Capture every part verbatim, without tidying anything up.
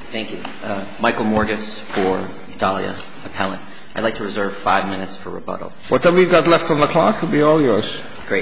Thank you. Uh, Michael Morgus for Dahlia Appellant. I'd like to reserve five minutes for rebuttal. Whatever you've got left on the clock will be all yours. Great.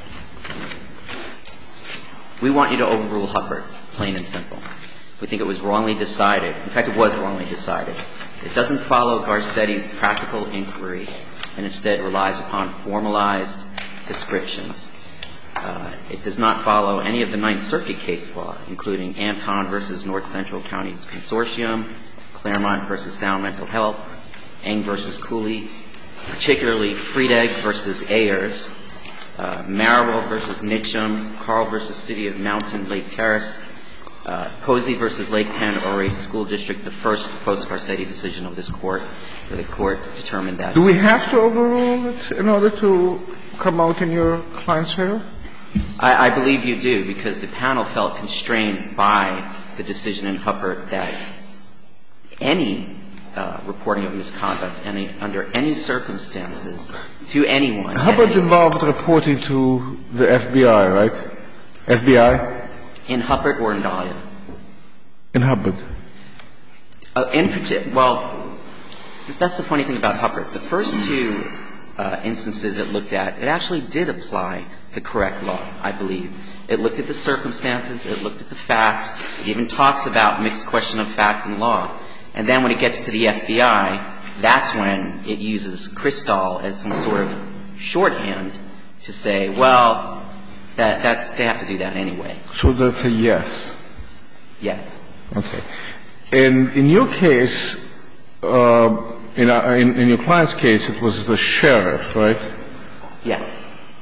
We want you to overrule Huppert, plain and simple. We think it was wrongly decided. In fact, it was wrongly decided. It doesn't follow Garcetti's practical inquiry and instead relies upon formalized descriptions. Uh, it does not follow any of the Ninth Circuit case law, including Anton versus North Central Counties Consortium, Claremont versus Sound Mental Health, Eng versus Cooley, particularly Friedegg versus Ayers, uh, Marable versus Nitcham, Carl versus City of Mountain Lake Terrace, uh, Posey versus Lake Penn Ori School District, the first post-Garcetti decision of this court, where the court determined that. Do we have to overrule it in order to come out in your client's favor? I, I believe you do, because the panel felt constrained by the decision in Huppert that any uh, reporting of misconduct any, under any circumstances to anyone. Huppert involved reporting to the F B I, right? F B I? In Huppert or in Dahlia? In Huppert. Uh, in particular, well, that's the funny thing about Huppert. The first two uh, instances it looked at, it actually did apply the correct law, I believe. It looked at the circumstances. It looked at the facts. It even talks about mixed question of fact and law. And then when it gets to the F B I, that's when it uses Kristall as some sort of shorthand to say, well, that, that's, they have to do that anyway. So that's a yes? Yes. Okay. And in your case, uh, in, uh, in, in your client's case, it was the sheriff, right? Yes.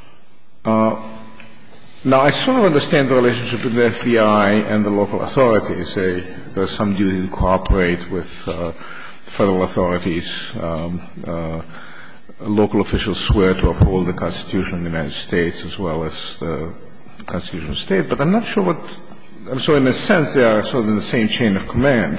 Uh, now, I sort of understand the relationship between the F B I and the local authorities. They, there's some duty to cooperate with uh, federal authorities. Um, uh, local officials swear to uphold the Constitution of the United States as well as the Constitution of the state. But I'm not sure what – so in a sense they are sort of in the same chain of command.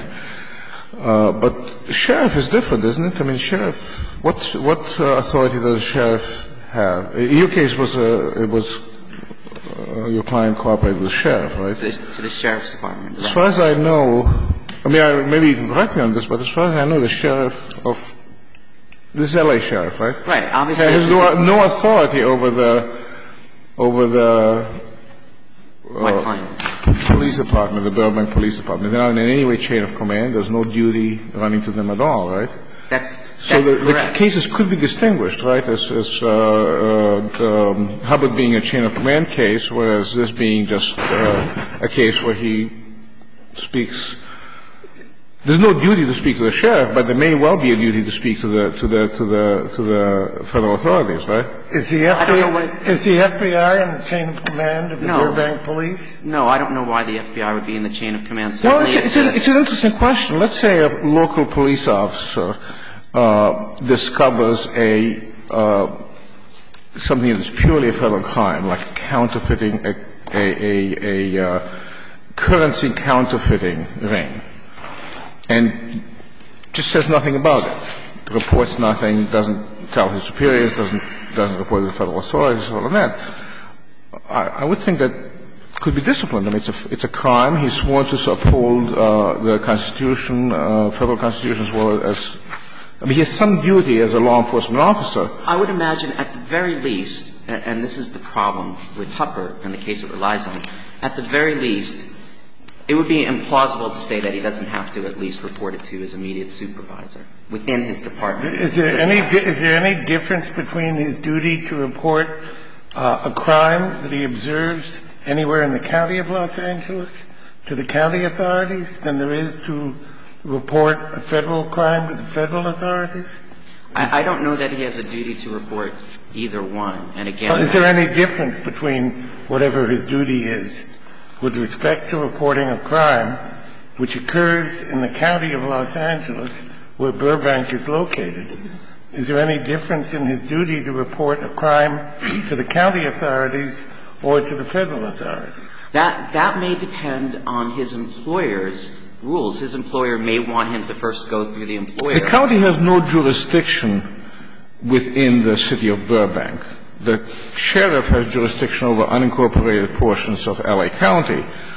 Uh, but sheriff is different, isn't it? I mean, sheriff – what, what uh, authority does a sheriff have? In your case, was a, it was uh, your client cooperated with the sheriff, right? To the, to the sheriff's department. As right. far as I know, I mean, I, maybe you can correct me on this, but as far as I know, the sheriff of this is L A sheriff, right? Right. Obviously, has no, no authority over the over the uh, my client. police department, the Burbank Police Department. They're not in any way chain of command. There's no duty running to them at all, right? That's, so that's the, correct. the cases could be distinguished, right, as, as uh, uh, um, Hubbard being a chain of command case, whereas this being just uh, a case where he speaks. There's no duty to speak to the sheriff, but there may well be a duty to speak to the to the to the to the federal authorities, right? Is the F B I is the F B I in the chain of command of the no. Burbank Police? No, I don't know why the F B I would be in the chain of command. Well, Certainly it's, it's, an, it's an interesting question. Let's say a local police officer uh, discovers a uh, something that is purely a federal crime, like counterfeiting a a a, a uh, currency counterfeiting ring. And just says nothing about it, reports nothing, doesn't tell his superiors, doesn't doesn't report to the federal authorities, all of that. I, I would think that could be disciplined. I mean, it's a it's a crime. He's sworn to uphold uh, the Constitution, uh, federal Constitution, as well as. I mean, he has some duty as a law enforcement officer. I would imagine, at the very least, and, and this is the problem with Huppert and the case it relies on, at the very least. It would be implausible to say that he doesn't have to at least report it to his immediate supervisor within his department. Is there any is there any difference between his duty to report uh, a crime that he observes anywhere in the county of Los Angeles to the county authorities than there is to report a federal crime to the federal authorities? I, I don't know that he has a duty to report either one. And again, well, is there any difference between whatever his duty is with respect to reporting a crime which occurs in the county of Los Angeles where Burbank is located? Is there any difference in his duty to report a crime to the county authorities or to the federal authorities? That, that may depend on his employer's rules. His employer may want him to first go through the employer. The county has no jurisdiction within the city of Burbank. The sheriff has jurisdiction over unincorporated portions of L A County,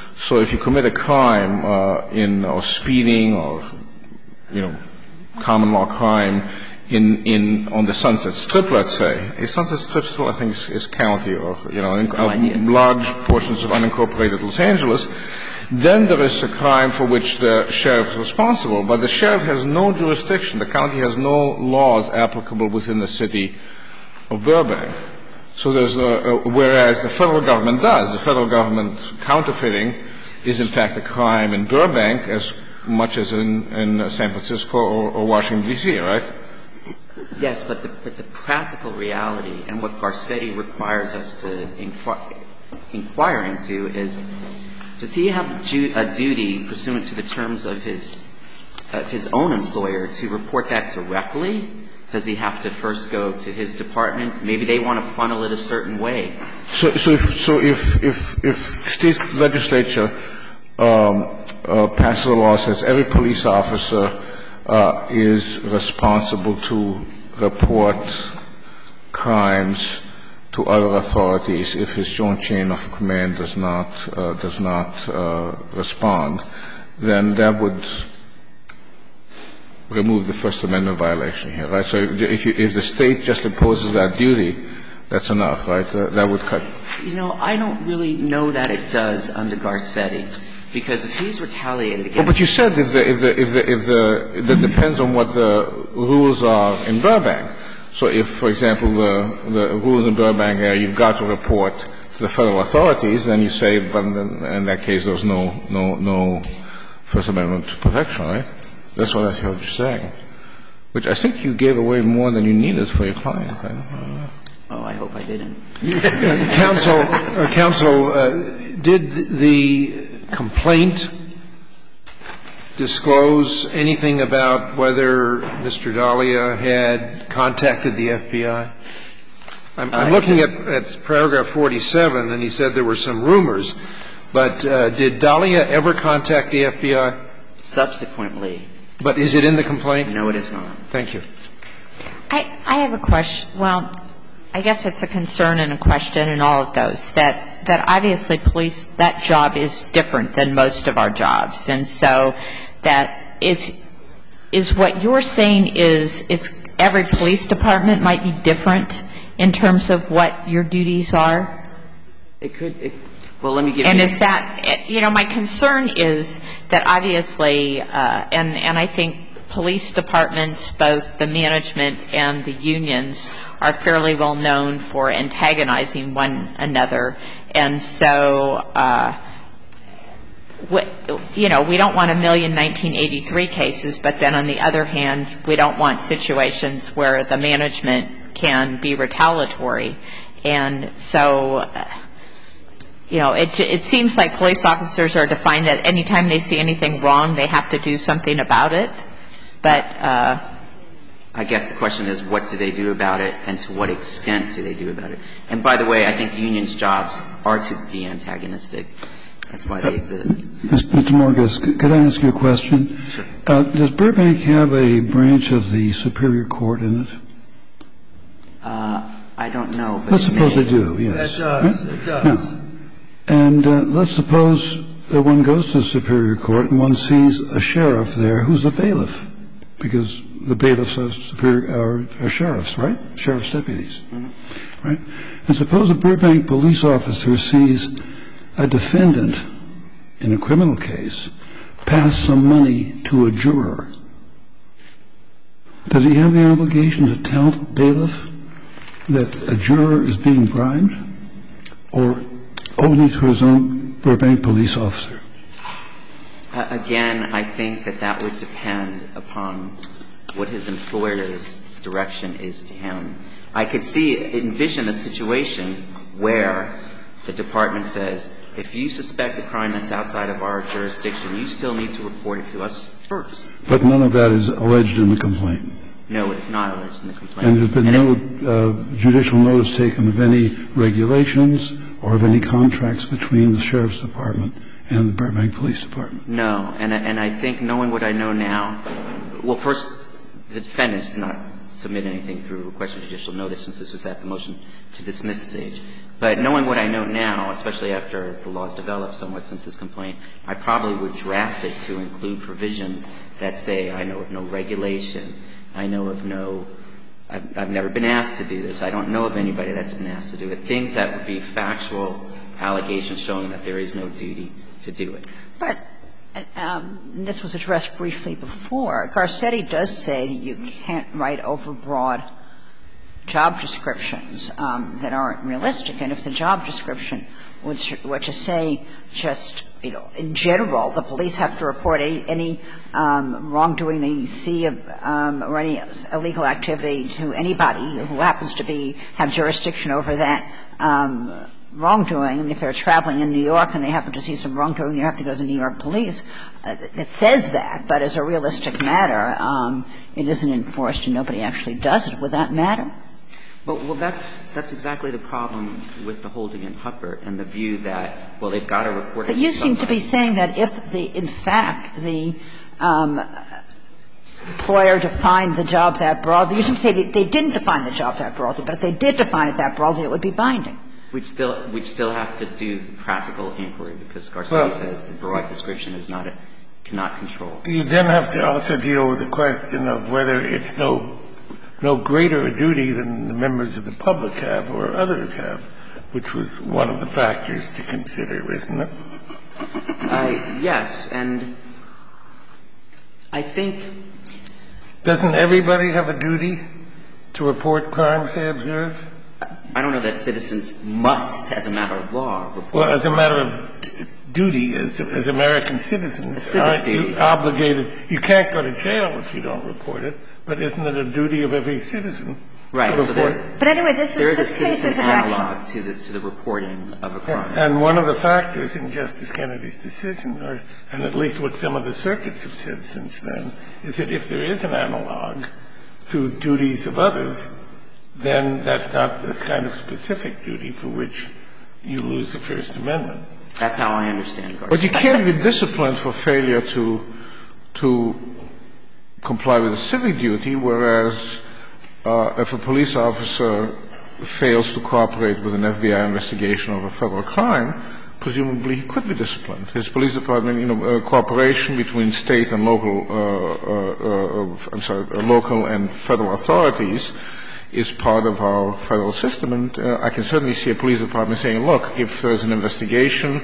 So if you commit a crime uh, in or speeding or, you know, common law crime in in on the Sunset Strip, let's say, is Sunset Strip still, I think, is, is county or, you know, in, no uh, large portions of unincorporated Los Angeles, then there is a crime for which the sheriff is responsible. But the sheriff has no jurisdiction. The county has no laws applicable within the city of Burbank. So there's a, a whereas the federal government does. The federal government counterfeiting is in fact a crime in Burbank as much as in, in San Francisco or, or Washington, D C, right? Yes, but the, but the practical reality and what Garcetti requires us to inquire, inquire into is, does he have ju- a duty pursuant to the terms of his of his own employer to report that directly? Does he have to first go to his department? Maybe they want to funnel it a certain way. So, so if so if if if state legislature um, uh, passes a law that says every police officer uh, is responsible to report crimes to other authorities if his joint chain of command does not uh, does not uh, respond, then that would remove the First Amendment violation here, right? So if you, if the state just imposes that duty, that's enough, right? Uh, that would cut. You know, I don't really know that it does under Garcetti, because if he's retaliated against. Well, but you said if the if the if the if the that depends on what the rules are in Burbank. So if, for example, the the rules in Burbank are you've got to report to the federal authorities, then you say, but in, in that case, there's no no no First Amendment protection, right? That's what I heard you saying, which I think you gave away more than you needed for your client. Right? Oh, I hope I didn't. Counsel, uh, counsel, uh, did the complaint disclose anything about whether Mister Dahlia had contacted the F B I? I'm, I'm looking at, at paragraph forty-seven, and he said there were some rumors. But uh, did Dahlia ever contact the F B I? Subsequently. But is it in the complaint? No, it is not. Thank you. I, I have a question. Well, I guess it's a concern and a question in all of those, that, that obviously police, that job is different than most of our jobs. And so that is, is what you're saying is it's every police department might be different in terms of what your duties are? It could. It, well, let me give and you. And is that, you know, my concern is that obviously, uh, and, and I think police departments, both the management and the unions, are fairly well known for antagonizing one another. And so, uh, what, you know, we don't want a million nineteen eighty-three cases, but then on the other hand, we don't want situations where the management can be retaliatory. And so, uh, you know, it, it seems like police officers are defined that any time they see anything wrong, they have to do something about it. But uh, I guess the question is, what do they do about it, and to what extent do they do about it? And by the way, I think unions' jobs are to be antagonistic. That's why they exist. Mister Morges, could I ask you a question? Sure. Uh, does Burbank have a branch of the Superior Court in it? Uh, I don't know. But let's suppose they do, yes. It does. Right? It does. Now, and uh, let's suppose that one goes to the Superior Court and one sees a sheriff there who's a bailiff, because the bailiffs are, superior, are, are sheriffs, right? Sheriff's deputies, mm-hmm. right? And suppose a Burbank police officer sees a defendant in a criminal case pass some money to a juror. Does he have the obligation to tell the bailiff that a juror is being bribed, or only to his own Burbank police officer? Uh, again, I think that that would depend upon what his employer's direction is to him. I could see, envision a situation where the department says, if you suspect a crime that's outside of our jurisdiction, you still need to report it to us first. But none of that is alleged in the complaint. No, it's not alleged in the complaint. And there's been and no uh, judicial notice taken of any regulations or of any contracts between the Sheriff's Department and the Burbank Police Department? No. And, and I think knowing what I know now, well, first, the defendants did not submit anything through request for judicial notice since this was at the motion to dismiss stage. But knowing what I know now, especially after the laws developed somewhat since this complaint, I probably would draft it to include provisions that say I know of no regulation, I know of no – I've, I've never been asked to do this, I don't know of anybody that's been asked to do it, things that would be factual allegations showing that there is no duty to do it. But um, this was addressed briefly before. Garcetti does say that you can't write overbroad job descriptions um, that aren't realistic. And if the job description were to say just, you know, in general, the police have to report any, any um, wrongdoing they see of, um, or any illegal activity to anybody who happens to be have jurisdiction over that um, wrongdoing. I mean, if they're traveling in New York and they happen to see some wrongdoing, you have to go to the New York police. Uh, it says that, but as a realistic matter, um, it isn't enforced and nobody actually does it. Would that matter? Well, well, that's that's exactly the problem with the holding in Huppert and the view that, well, they've got to report it to somebody. But you seem to be saying that if the, in fact, the um, employer defined the job that broadly, you seem to say they, they didn't define the job that broadly, but if they did define it that broadly, it would be binding. We'd still we'd still have to do practical inquiry because Garcetti well, says the broad description is not a, cannot control. You then have to also deal with the question of whether it's no no greater a duty than the members of the public have or others have, which was one of the factors to consider, isn't it? Uh, yes, and I think doesn't everybody have a duty to report crimes they observe? I don't know that citizens must, as a matter of law, report. Well, as a matter of d- duty, as, as American citizens, aren't you obligated? You can't go to jail if you don't report it, but isn't it a duty of every citizen right, to so report there, But anyway, this is, there is this a case is an analog to the, to the reporting of a crime. And one of the factors in Justice Kennedy's decision, or, and at least what some of the circuits have said since then, is that if there is an analog to duties of others, then that's not this kind of specific duty for which you lose the First Amendment. That's how I understand Garcetti. But you can't be disciplined for failure to to comply with a civic duty, whereas uh, if a police officer fails to cooperate with an F B I investigation of a federal crime, presumably he could be disciplined. His police department, you know, uh, cooperation between state and local, uh, uh, uh, I'm sorry, uh, local and federal authorities is part of our federal system. And uh, I can certainly see a police department saying, look, if there's an investigation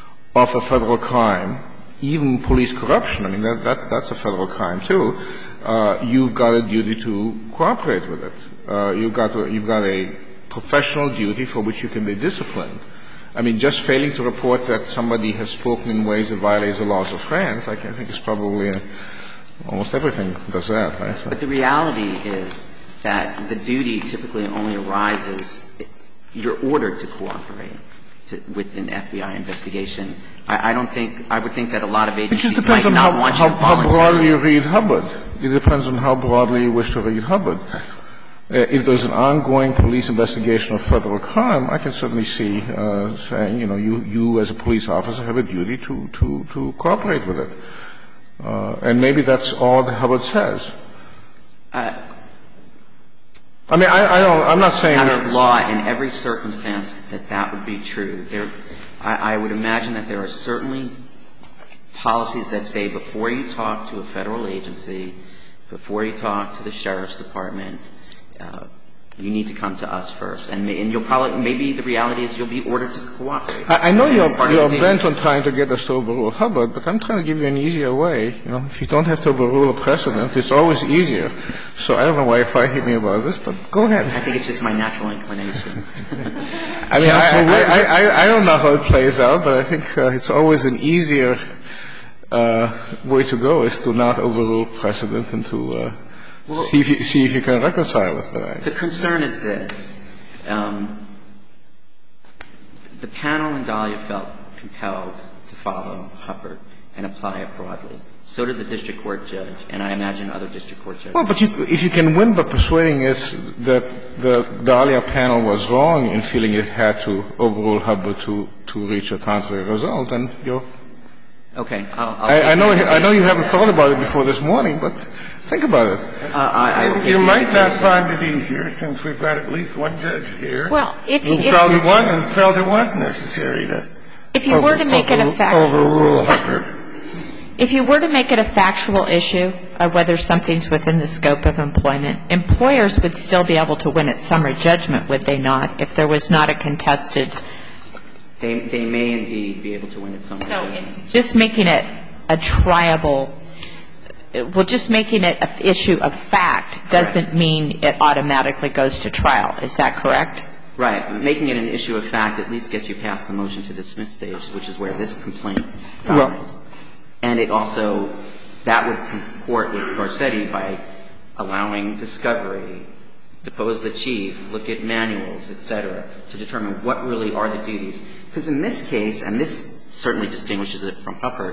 of a federal crime, even police corruption, I mean, that, that that's a federal crime too, uh, you've got a duty to cooperate with it. Uh, you've got to, you've got a professional duty for which you can be disciplined. I mean, just failing to report that somebody has spoken in ways that violates the laws of France, I can think is probably a, almost everything does that, right? So. But the reality is that the duty typically only arises, you're ordered to cooperate to, with an F B I investigation. I, I don't think, I would think that a lot of agencies might not how, want how, you to voluntarily. how broadly you read Hubbard. It depends on how broadly you wish to read Hubbard. Uh, if there's an ongoing police investigation of federal crime, I can certainly see uh, saying, you know, you, you as a police officer have a duty to, to, to cooperate with it. Uh, and maybe that's all that Hubbard says. Uh, I mean, I, I don't, I'm not saying. Matter of law, in every circumstance that that would be true. There, I, I would imagine that there are certainly policies that say before you talk to a federal agency, before you talk to the sheriff's department, uh, you need to come to us first. And, and you'll probably, maybe the reality is you'll be ordered to cooperate. I, I know you're, you're bent on trying to get us to overrule Hubbard, but I'm trying to give you an easier way. You know, if you don't have to overrule a precedent, it's always easier. So I don't know why you're fighting me about this, but go ahead. I think it's just my natural inclination. I mean, I, I, I, I don't know how it plays out, but I think uh, it's always an easier uh, way to go is to not overrule precedent and to uh, Well, see if you, see if you can reconcile it. Right? The concern is this. Um, the panel in Dahlia felt compelled to follow Hubbard and apply it broadly. So did the district court judge, and I imagine other district court judges. Well, but you, if you can win by persuading us that the Dahlia panel was wrong in feeling it had to overrule Hubbard to, to reach a contrary result, then you're Okay. I'll, I'll I, I know I know you haven't thought about it before this morning, but think about it. Uh, I, I will You might not invitation. find it easier, since we've got at least one judge here. Well, if who you- felt if- it was and felt it was necessary to If you were to make it a over- fact, overrule Hubbard. if you were to make it a factual issue of whether something's within the scope of employment, employers would still be able to win at summary judgment, would they not, if there was not a contested? They, they may indeed be able to win at some So point. it's just making it a triable, well, just making it an issue of fact doesn't mean it automatically goes to trial. Is that correct? Right. Making it an issue of fact at least gets you past the motion to dismiss stage, which is where this complaint died. Well, and it also, that would comport with Garcetti by allowing discovery, depose the chief, look at manuals, et cetera, to determine what really are the duties. Because in this case, and this certainly distinguishes it from Hubbard,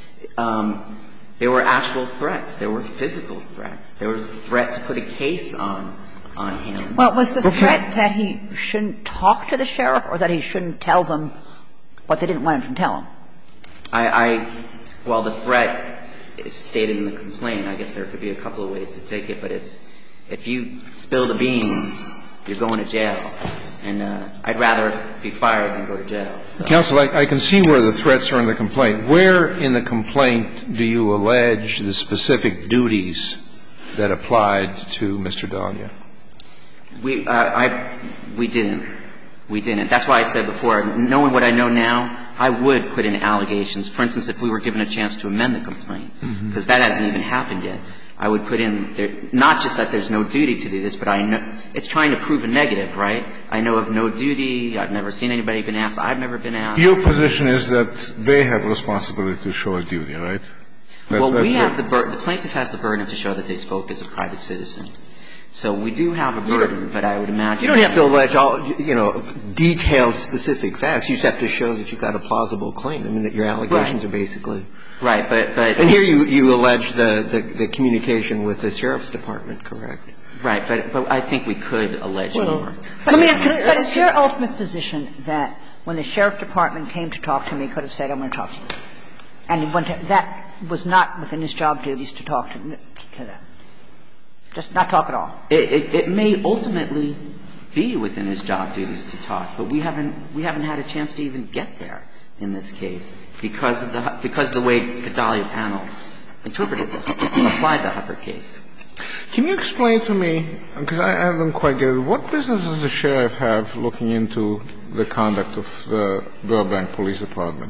um, there were actual threats. There were physical threats. There was a threat to put a case on on him. Well, was the threat that he shouldn't talk to the sheriff or that he shouldn't tell them what they didn't want him to tell them? I, I well, the threat is stated in the complaint. I guess there could be a couple of ways to take it, but it's if you spill the beans, you're going to jail. And uh, I'd rather be fired than go to jail. So. Counsel, I, I can see where the threats are in the complaint. Where in the complaint do you allege the specific duties that applied to Mister Dahlia? We, uh, I, we didn't. We didn't. That's why I said before, knowing what I know now, I would put in allegations. For instance, if we were given a chance to amend the complaint, because mm-hmm. that hasn't even happened yet, I would put in there, not just that there's no duty to do this, but I know it's trying to prove a negative, right? I know of no duty. I've never seen anybody been asked. I've never been asked. Your position is that they have a responsibility to show a duty, right? That's, well, that's we have right. the burden. The plaintiff has the burden to show that they spoke as a private citizen. So we do have a burden, but I would imagine. You don't have to allege all, you know, detailed specific facts. You just have to show that you've got a plausible claim. I mean, that your allegations right. are basically. Right, but, but. And here you, you allege the, the, the communication with the sheriff's department, correct? Right, but, but I think we could allege well, more. But, me, but is your ultimate position that when the sheriff department came to talk to me, he could have said, I'm going to talk to you? And he went to, that was not within his job duties to talk to, to them? Just not talk at all? It, it, it may ultimately be within his job duties to talk, but we haven't, we haven't had a chance to even get there in this case because of the, because of the way the Dahlia panel interpreted the, applied the Hubbard case. Can you explain to me, because I haven't quite get it, what business does the sheriff have looking into the conduct of the Burbank Police Department?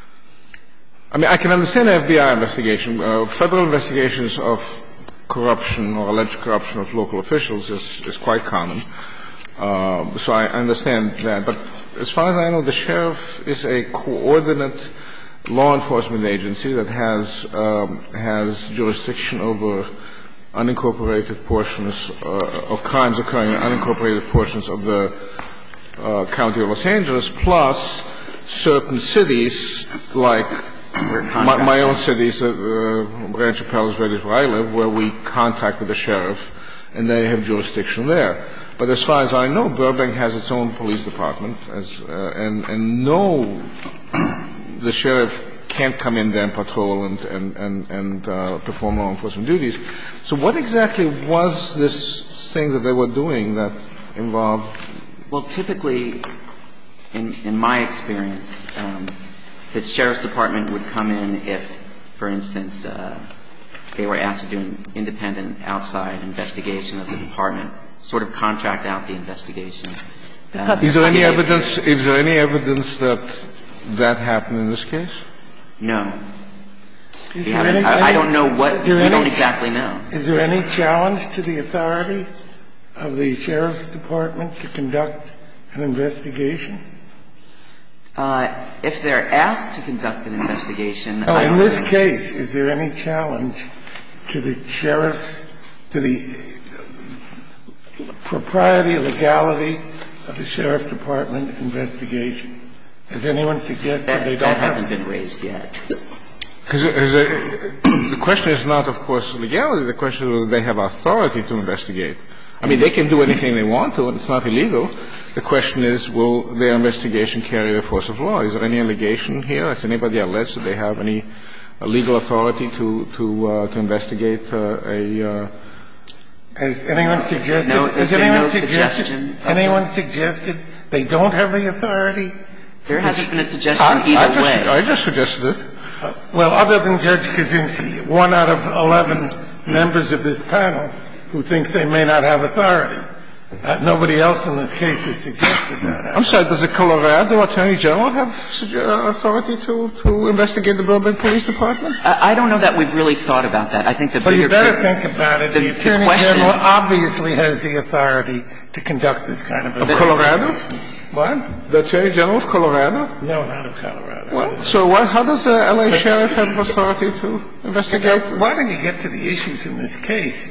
I mean, I can understand the F B I investigation. Uh, federal investigations of corruption or alleged corruption of local officials is, is quite common. Uh, so I understand that. But as far as I know, the sheriff is a coordinate law enforcement agency that has um, has jurisdiction over unincorporated portions uh, of crimes occurring in unincorporated portions of the uh, county of Los Angeles, plus certain cities like my, my own cities, uh, Rancho Palos Verdes, where I live, where we contact with the sheriff, and they have jurisdiction there. But as far as I know, Burbank has its own police department, as, uh, and, and no, the sheriff can't come in there and patrol and, and, and, and uh, perform law enforcement duties. So what exactly was this thing that they were doing that involved? Well, typically, in, in my experience, um, the sheriff's department would come in if, for instance, uh, they were asked to do an independent outside investigation of the department, sort of contract out the investigation. Uh, is there any evidence? Is there any evidence that that happened in this case? No. Is We there haven't, any, I, I don't know what. is there We any, don't exactly know. Is there any challenge to the authority of the sheriff's department to conduct an investigation? Uh, if they're asked to conduct an investigation, No, I in don't this think, case, is there any challenge to the sheriff's, to the propriety, legality of the sheriff's department investigation? Has anyone suggested that, they don't that have? hasn't been raised yet. Because the question is not, of course, legality. The question is whether they have authority to investigate. I mean, they can do anything they want to, and it's not illegal. The question is, will their investigation carry the force of law? Is there any allegation here? Has anybody alleged that they have any legal authority to to uh, to investigate uh, a? Uh, Has anyone suggested? No, has no anyone suggested? suggestion Anyone suggested they don't have the authority? There hasn't been a suggestion I, either I just, way. I just suggested it. Uh, well, other than Judge Kaczynski, one out of eleven members of this panel who thinks they may not have authority. Uh, nobody else in this case has suggested that. I'm sorry, does the Colorado Attorney General have authority to, to investigate the Burbank Police Department? I, I don't know that we've really thought about that. I think the Well, bigger you better picture- think about it. The, The, the Attorney question, General obviously has the authority to conduct this kind of Of investigation. Colorado? What? The Attorney General of Colorado? No, not of Colorado. Well, so what, how does the L A Sheriff have authority to investigate? Why don't you get to the issues in this case?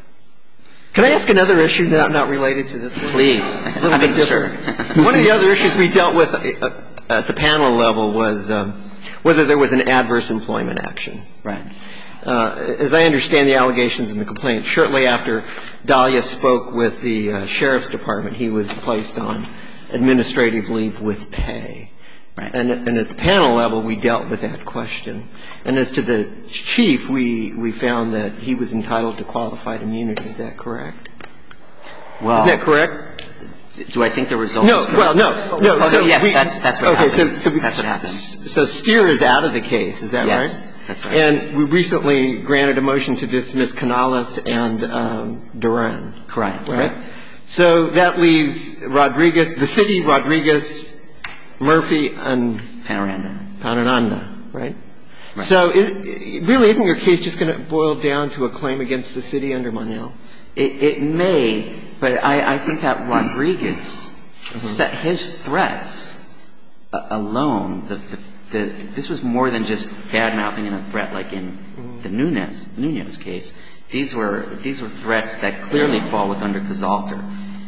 Can I ask another issue not, not related to this one? please. A little I bit mean, different. sure. One of the other issues we dealt with uh, at the panel level was um, whether there was an adverse employment action. Right. Uh, as I understand the allegations in the complaint, shortly after Dahlia spoke with the uh, Sheriff's Department, he was placed on administrative leave with pay. Right. And, and at the panel level, we dealt with that question. And as to the chief, we, we found that he was entitled to qualified immunity. Is that correct? Well, Isn't that correct? do I think the result No, is correct? well, no, no. Oh, so no, yes, we, that's, that's what okay, happened. so, so, that's what happened. So Steer is out of the case, is that Yes, right? that's right. And we recently granted a motion to dismiss Canales and um, Duran. Correct. Right? So that leaves Rodriguez, the city, Rodriguez, Murphy, and Panorama. Panananda, right? Right. So is, really, isn't your case just going to boil down to a claim against the city under Monell? It, it may, but I, I think that Rodriguez, Mm-hmm. set his threats uh, alone, the, the, the, this was more than just bad-mouthing and a threat like in Mm-hmm. the Nunez, Nunez case. These were, these were threats that clearly fall with under Casalter.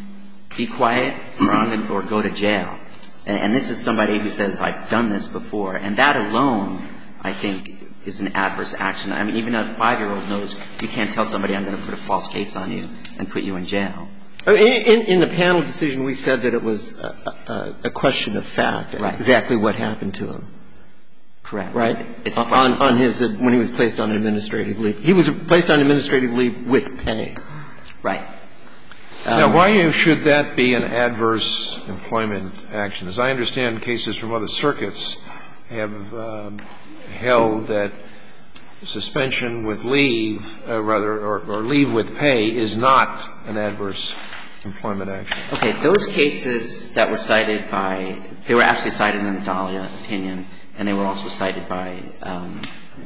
Be quiet or, I'm gonna, or go to jail. And, and this is somebody who says, I've done this before. And that alone, I think, is an adverse action. I mean, even a five-year-old knows you can't tell somebody I'm going to put a false case on you and put you in jail. In, in, in the panel decision, we said that it was a, a, a question of fact, Right. exactly what happened to him. Correct. Right? It's a on, question. on his, uh, when he was placed on administrative leave. He was placed on administrative leave with pay. Right. Now, why should that be an adverse employment action? As I understand, cases from other circuits have um, held that suspension with leave, uh, rather, or, or leave with pay is not an adverse employment action. Okay. Those cases that were cited by, they were actually cited in the Dahlia opinion, and they were also cited by, um,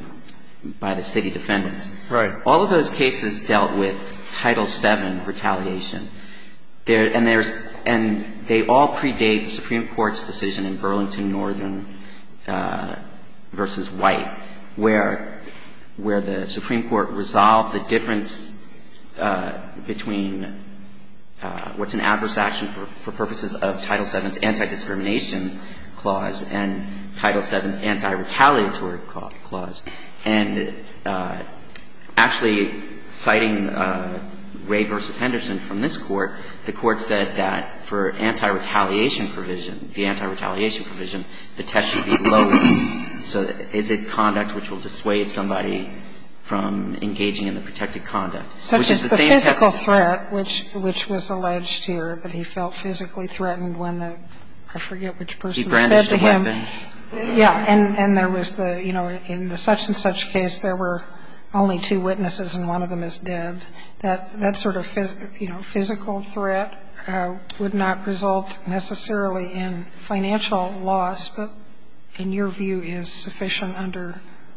by the city defendants. Right. All of those cases dealt with Title seven retaliation. There, and there's, and they all predate the Supreme Court's decision in Burlington Northern uh, versus White, where, where the Supreme Court resolved the difference uh, between uh, what's an adverse action for, for purposes of Title seven's anti-discrimination clause and Title seven's anti-retaliatory clause. And uh, actually, citing uh, Ray versus Henderson from this Court, the Court said that for anti-retaliation provision, the anti-retaliation provision, the test should be lower. So is it conduct which will dissuade somebody from engaging in the protected conduct? Such which as is the, the same physical test. threat, which which was alleged here, that he felt physically threatened when the, I forget which person said brandished to a him. weapon. Yeah, and, and there was the, you know, in the such and such case, there were only two witnesses and one of them is dead. That, that sort of, phys, you know, physical threat uh, would not result necessarily in financial loss, but in your view is sufficient under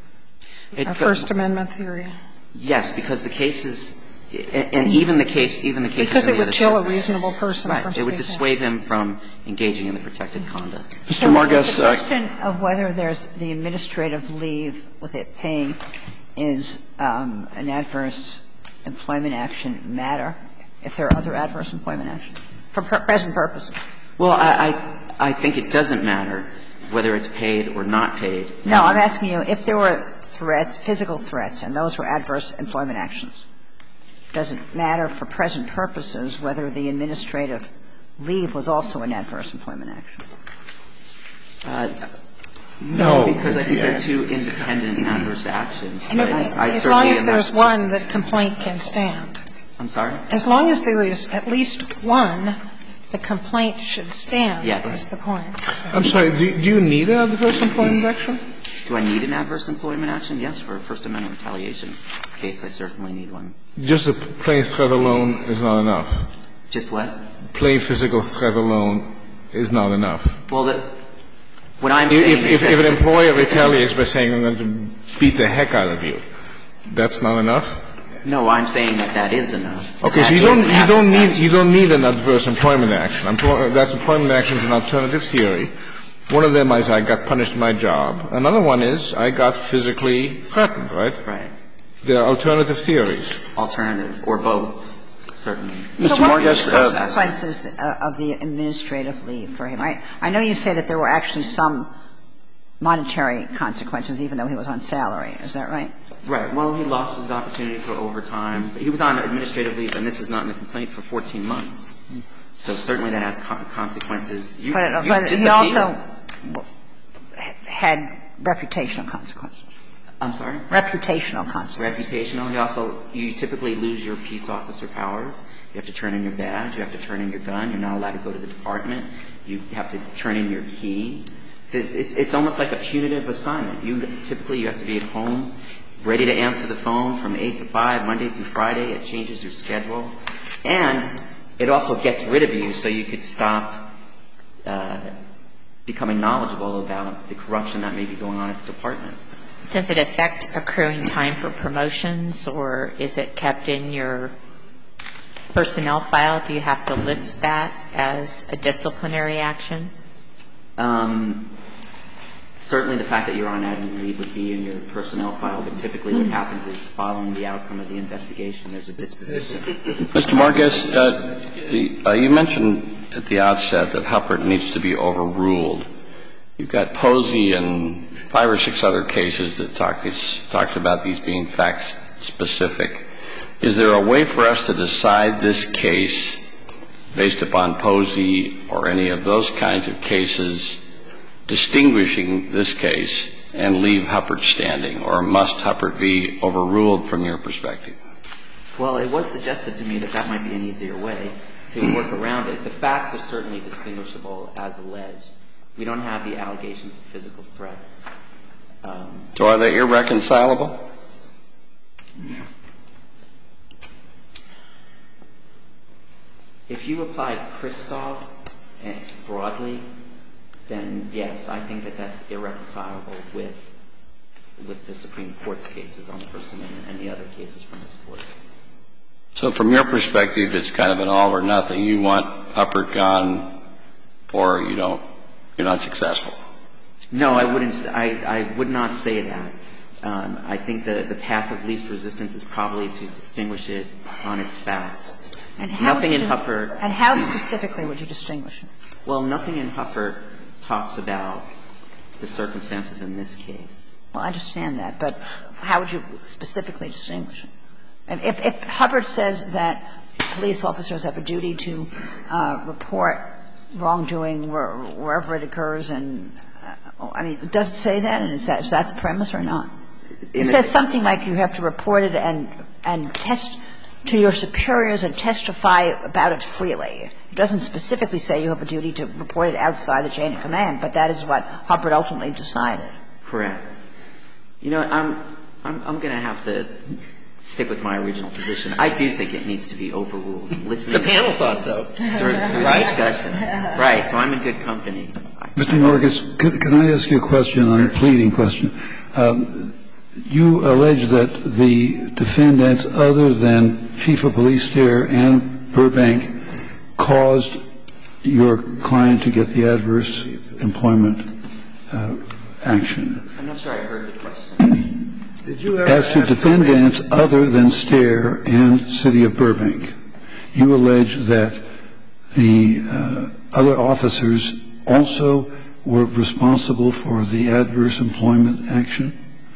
It- a First Amendment theory. Yes, because the cases, and and even the case, even the cases Because in it the would other chill a circuits. reasonable person Right. from It would speaking. dissuade him from engaging in the protected conduct. Mister Margus, the question of whether there's the administrative leave with it paying is um, an adverse employment action matter, if there are other adverse employment actions, for per- present purposes? Well, I, I, I think it doesn't matter whether it's paid or not paid. No, I'm asking you if there were threats, physical threats, and those were adverse employment actions. does it matter for present purposes whether the administrative leave was also an adverse employment action? Uh, no, because I think they're two independent adverse actions. But I as long as there's one, the complaint can stand. I'm sorry? As long as there is at least one, the complaint should stand, yes. is the point. I'm sorry, do, do you need an adverse employment action? Do I need an adverse employment action? Yes, for a First Amendment retaliation case, I certainly need one. Just a plain threat alone is not enough. Just what? Plain physical threat alone is not enough. Well, the, what I'm saying if, is if, if an employer retaliates by saying, I'm going to beat the heck out of you, that's not enough? No, I'm saying that that is enough. Okay, that so you don't, you don't need, action. you don't need an adverse employment action. That employment action is an alternative theory. One of them is I got punished in my job. Another one is I got physically threatened, right? Right. There are alternative theories. Alternative, or both, certainly. So what are the consequences of the administrative leave for him? I, I know you say that there were actually some monetary consequences, even though he was on salary. Is that right? Right. Well, he lost his opportunity for overtime. He was on administrative leave, and this is not in the complaint, for fourteen months. So certainly that has consequences. You, but you but disappear. he also had reputational consequences. I'm sorry? Reputational consequences. Reputational. You also, you typically lose your peace officer powers. You have to turn in your badge. You have to turn in your gun. You're not allowed to go to the department. You have to turn in your key. It's, it's almost like a punitive assignment. You typically, you have to be at home, ready to answer the phone from eight to five, Monday through Friday. It changes your schedule. And it also gets rid of you so you could stop uh, becoming knowledgeable about the corruption that may be going on at the department. Does it affect accruing time for promotions, or is it kept in your personnel file? Do you have to list that as a disciplinary action? Um, certainly the fact that you're on admin leave would be in your personnel file, but typically what happens is following the outcome of the investigation, there's a disposition. Mister Marcus, uh, you mentioned at the outset that Huppert needs to be overruled. You've got Posey and five or six other cases that talk, talks about these being fact-specific. Is there a way for us to decide this case based upon Posey or any of those kinds of cases, distinguishing this case and leave Huppert standing, or must Huppert be overruled from your perspective? Well, it was suggested to me that that might be an easier way to work around it. The facts are certainly distinguishable as alleged. We don't have the allegations of physical threats. Um, so are they irreconcilable? If you apply Kristof broadly, then yes, I think that that's irreconcilable with with the Supreme Court's cases on the First Amendment and the other cases from this Court. So from your perspective, it's kind of an all or nothing. You want Huppert gone, or you don't. You're not successful. No, I wouldn't. I, I would not say that. Um, I think the the path of least resistance is probably to distinguish it on its facts. And how nothing in Huppert. And how specifically would you distinguish it? Well, nothing in Huppert talks about the circumstances in this case. Well, I understand that, but how would you specifically distinguish it? And if, if Huppert says that police officers have a duty to uh, report wrongdoing where, wherever it occurs, and uh, I mean, does it say that? And is that, is that the premise or not? It says something like you have to report it and and test to your superiors and testify about it freely. It doesn't specifically say you have a duty to report it outside the chain of command, but that is what Huppert ultimately decided. Correct. You know, I'm I'm, I'm going to have to stick with my original position. I do think it needs to be overruled. Listening the panel thought so. Through, through right? discussion. Right. So I'm in good company. Mister Marcus, can, can I ask you a question on a pleading question? Um, you allege that the defendants, other than Chief of Police Stair and Burbank, caused your client to get the adverse employment uh, action. I'm not sure I heard the question. Did you ever As to defendants other than Stair and City of Burbank, you allege that the uh, other officers also were responsible for the adverse employment action?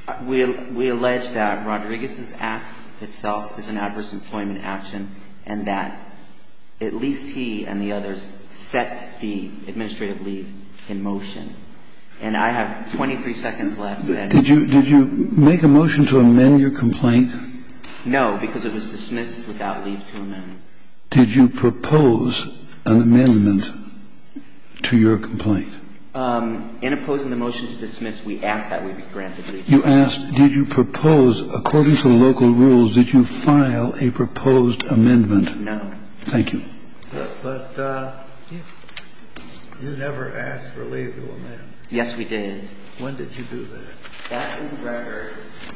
We, we allege that Rodriguez's act itself is an adverse employment action and that at least he and the others set the administrative leave in motion. And I have twenty-three seconds left. Did you, did you make a motion to amend your complaint? No, because it was dismissed without leave to amend. Did you propose an amendment to your complaint? Um, in opposing the motion to dismiss, we asked that we be granted leave. You asked, did you propose, according to the local rules, did you file a proposed amendment? No. Thank you. But, but uh, you never asked for leave to amend. Yes, we did. When did you do that? That's in the record.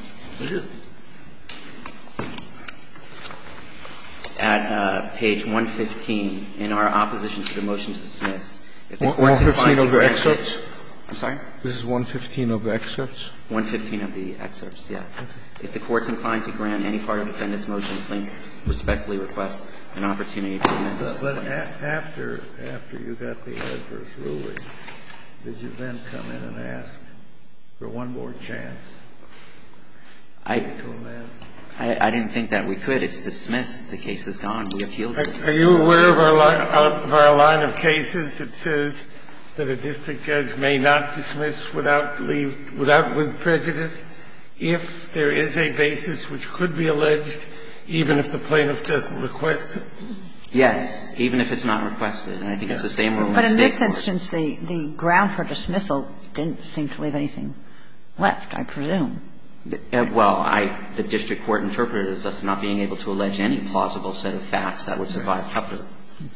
At uh, page one fifteen in our opposition to the motion to dismiss. If the one fifteen of the excerpts? It, I'm sorry? This is one fifteen of the excerpts? one fifteen of the excerpts, yes. If the Court's inclined to grant any part of the defendant's motion, Flink respectfully requests an opportunity to amend this But, complaint. but a- after, after you got the adverse ruling, did you then come in and ask for one more chance I, to amend? I, I didn't think that we could. It's dismissed. The case is gone. We appealed it. Are you aware of our line of, our line of cases that says that a district judge may not dismiss without leave, without with prejudice, if there is a basis which could be alleged, even if the plaintiff doesn't request it? Yes, even if it's not requested. And I think it's the same rule in But in state this court. instance, the, the ground for dismissal didn't seem to leave anything left, I presume. Uh, well, I, the district court interpreted it as us not being able to allege any plausible set of facts that would survive Hubbard.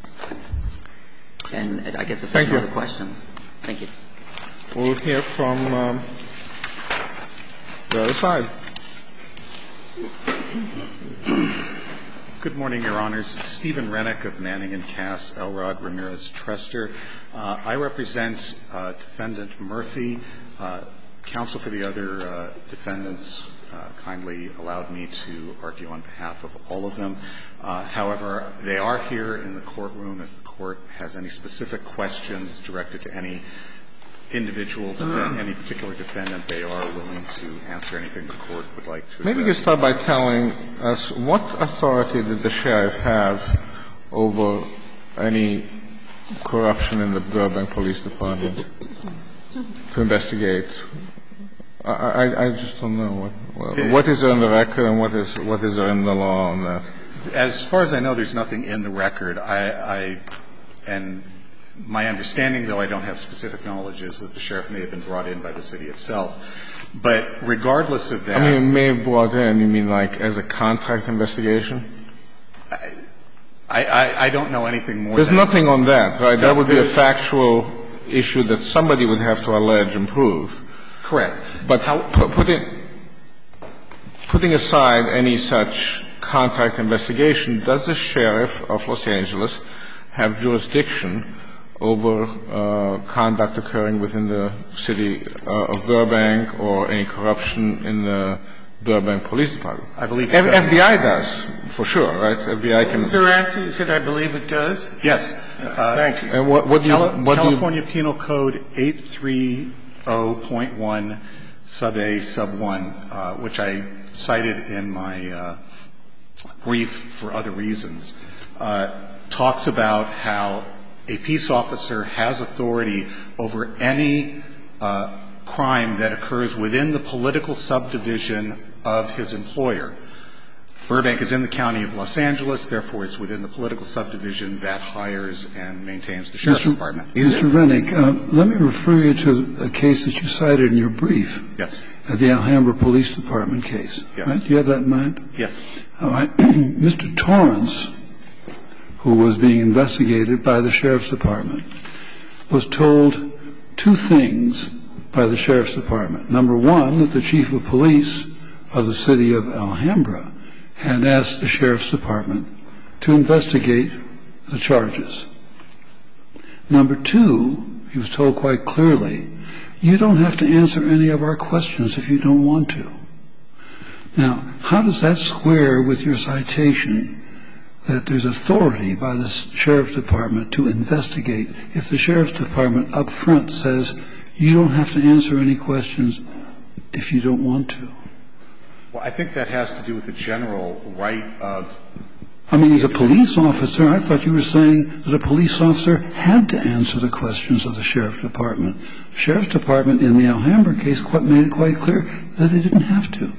And I guess if there's no other questions. Thank you. We'll hear from um, the other side. Good morning, Your Honors. Stephen Rennick of Manning and Cass, Elrod Ramirez Trester. Uh, I represent uh, Defendant Murphy. Uh, counsel for the other uh, defendants uh, kindly allowed me to argue on behalf of all of them. Uh, however, they are here in the courtroom. If the Court has any specific questions directed to any individual, defend, any particular defendant, they are willing to answer anything the Court would like to address. Maybe you could start by telling us what authority did the sheriff have over any corruption in the Burbank Police Department to investigate? I, I, I just don't know. What, what is on the record and what is, what is in the law on that? As far as I know, there's nothing in the record. I, I and my understanding, though I don't have specific knowledge, is that the sheriff may have been brought in by the city itself. But regardless of that — I mean, may have brought in, you mean like as a contract investigation? I, I, I don't know anything more. There's than nothing on that, right? No, that would be a factual issue that somebody would have to allege and prove. Correct. But how, putting, putting aside any such contract investigation, does the sheriff of Los Angeles have jurisdiction over uh, conduct occurring within the city uh, of Burbank or any corruption in the Burbank Police Department? I believe F- it does. F B I does, for sure, right? F B I can. Your answer, you said, I believe it does? Yes. Uh, Thank you. And what, what do you, Cali- what California do you, Penal Code eight thirty point one, sub A, sub one, uh, which I cited in my uh, brief for other reasons, uh, talks about how a peace officer has authority over any uh, crime that occurs within the political subdivision of his employer. Burbank is in the county of Los Angeles, therefore it's within the political subdivision that hires and maintains the sheriff's Mister department. Mister Rennick, uh, let me refer you to a case that you cited in your brief. Yes. Uh, the Alhambra Police Department case. Yes. Right? Do you have that in mind? Yes. All right. Mister Torrance, who was being investigated by the sheriff's department, was told two things by the sheriff's department. Number one, that the chief of police of the city of Alhambra had asked the sheriff's department to investigate the charges. Number two, he was told quite clearly, you don't have to answer any of our questions if you don't want to. Now, how does that square with your citation that there's authority by the sheriff's department to investigate if the sheriff's department up front says you don't have to answer any questions if you don't want to? Well, I think that has to do with the general right of – I mean, as a police officer, I thought you were saying that a police officer had to answer the questions of the sheriff's department. The sheriff's department in the Alhambra case made it quite clear that they didn't have to.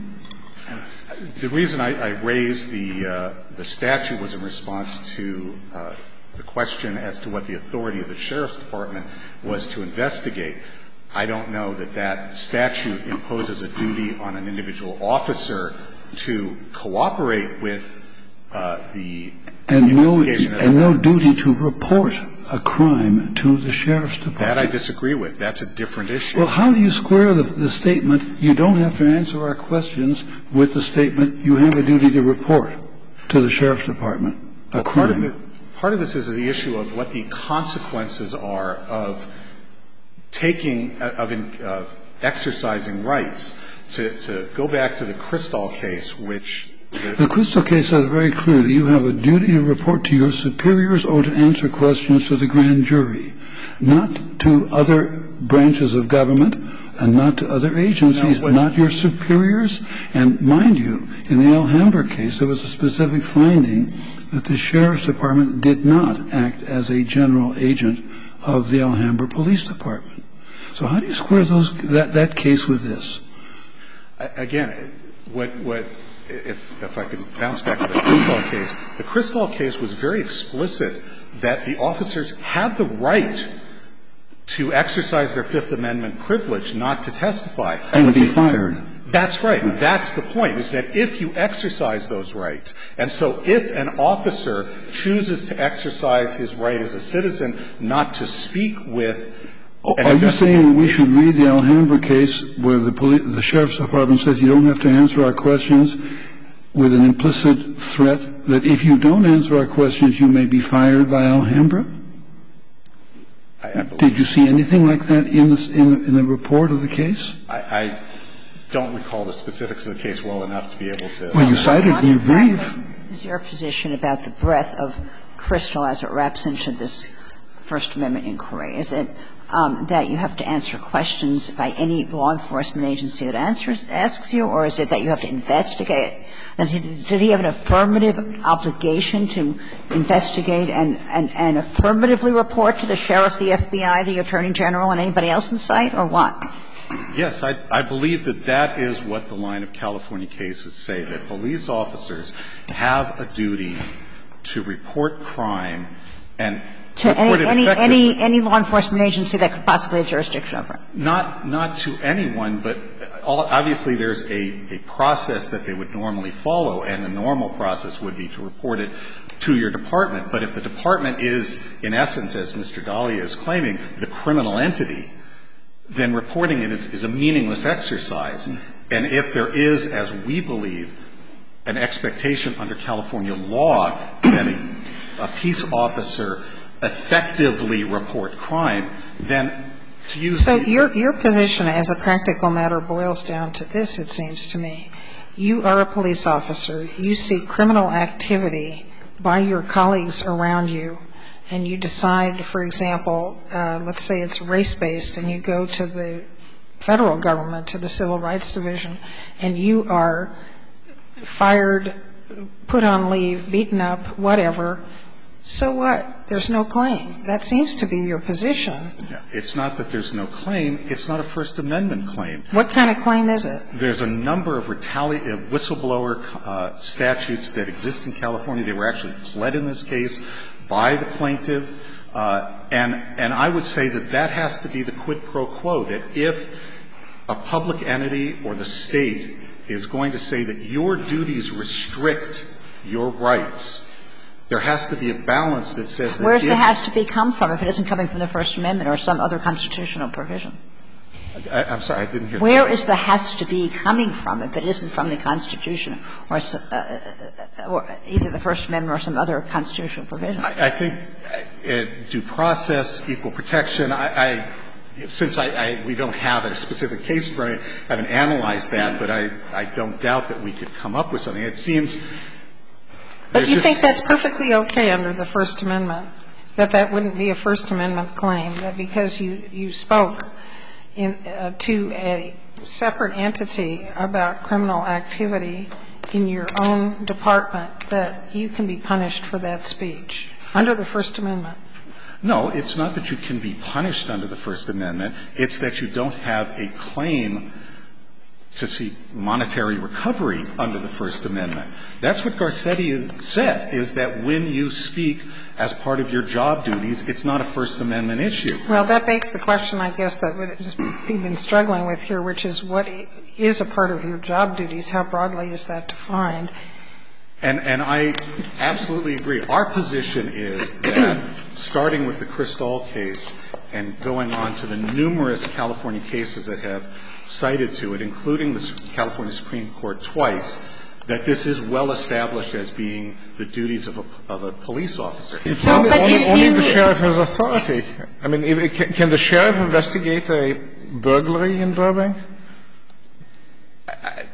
The reason I, I raised the uh, the statute was in response to uh, the question as to what the authority of the sheriff's department was to investigate. I don't know that that statute imposes a duty on an individual officer to cooperate with uh, the and investigation. No, and no duty to report a crime to the sheriff's department. That I disagree with. That's a different issue. Well, how do you square the, the statement, you don't have to answer our questions, with the statement, you have a duty to report to the sheriff's department a well, crime? Part of, the, part of this is the issue of what the consequences are of taking, of, of exercising rights. To, to go back to the Crystal case, which the Crystal case says very clearly you have a duty to report to your superiors or to answer questions to the grand jury, not to other branches of government and not to other agencies, no, not your superiors. And mind you, in the Alhambra case, there was a specific finding that the sheriff's department did not act as a general agent of the Alhambra Police Department. So how do you square those, that, that case with this? Again, what, what, if, if I could bounce back to the Crystal case, the Crystal case was very explicit that the officers had the right to exercise their Fifth Amendment privilege not to testify. And be fired. That's right. That's the point, is that if you exercise those rights, and so if an officer chooses to exercise his right as a citizen not to speak with Are you saying we should read the Alhambra case where the police, the sheriff's department says you don't have to answer our questions with an implicit threat that if you don't answer our questions, you may be fired by Alhambra? I, I Did you see anything like that in the, in, in the report of the case? I, I don't recall the specifics of the case well enough to be able to. Well, you cited in your brief. What is your position about the breadth of Crystal as it wraps into this First Amendment inquiry? Is it um, that you have to answer questions by any law enforcement agency that answers, asks you, or is it that you have to investigate? Did he, did he have an affirmative obligation to investigate and, and, and affirmatively report to the sheriff, the F B I, the attorney general, and anybody else in sight, or what? Yes, I, I believe that that is what the line of California cases say, that police officers have a duty to report crime and to any, any, any, any law enforcement agency that could possibly have jurisdiction over it. Not, not to anyone, but all, obviously there's a, a process that they would normally follow, and the normal process would be to report it to your department. But if the department is, in essence, as Mister Dahlia is claiming, the criminal entity, then reporting it is, is a meaningless exercise. And if there is, as we believe, an expectation under California law that a, a peace officer effectively report crime, then to use So the your, your position as a practical matter boils down to this, it seems to me. You are a police officer. You see criminal activity by your colleagues around you, and you decide, for example, uh, let's say it's race-based, and you go to the federal government, to the Civil Rights Division, and you are fired, put on leave, beaten up, whatever. So what? There's no claim. That seems to be your position. It's not that there's no claim. It's not a First Amendment claim. What kind of claim is it? There's a number of retali- whistleblower uh, statutes that exist in California. They were actually pled in this case by the plaintiff. Uh, and, and I would say that that has to be the quid pro quo, that if a public entity or the State is going to say that your duties restrict your rights, there has to be a balance that says that if – Where's the has to be come from if it isn't coming from the First Amendment or some other constitutional provision? I, I'm sorry, I didn't hear that. Where is the has to be coming from if it isn't from the Constitution or, uh, or either the First Amendment or some other constitutional provision? I, I think uh, due process, equal protection, I, I since I, I, we don't have a specific case for it, I haven't analyzed that, but I, I don't doubt that we could come up with something. It seems – But you think that's perfectly okay under the First Amendment, that that wouldn't be a First Amendment claim, that because you, you spoke in, uh, to a separate entity about criminal activity in your own department that you can be punished for that speech under the First Amendment? No, it's not that you can be punished under the First Amendment. It's that you don't have a claim to seek monetary recovery under the First Amendment. That's what Garcetti said, is that when you speak as part of your job duties, it's not a First Amendment issue. Well, that begs the question, I guess, that we've been struggling with here, which is what is a part of your job duties? How broadly is that defined? And, and I absolutely agree. Our position is that, starting with the Kristall case and going on to the numerous California cases that have cited to it, including the California Supreme Court twice, that this is well established as being the duties of a, of a police officer. If only, only, only the sheriff has authority. I mean, if, can, can the sheriff investigate a burglary in Burbank? I,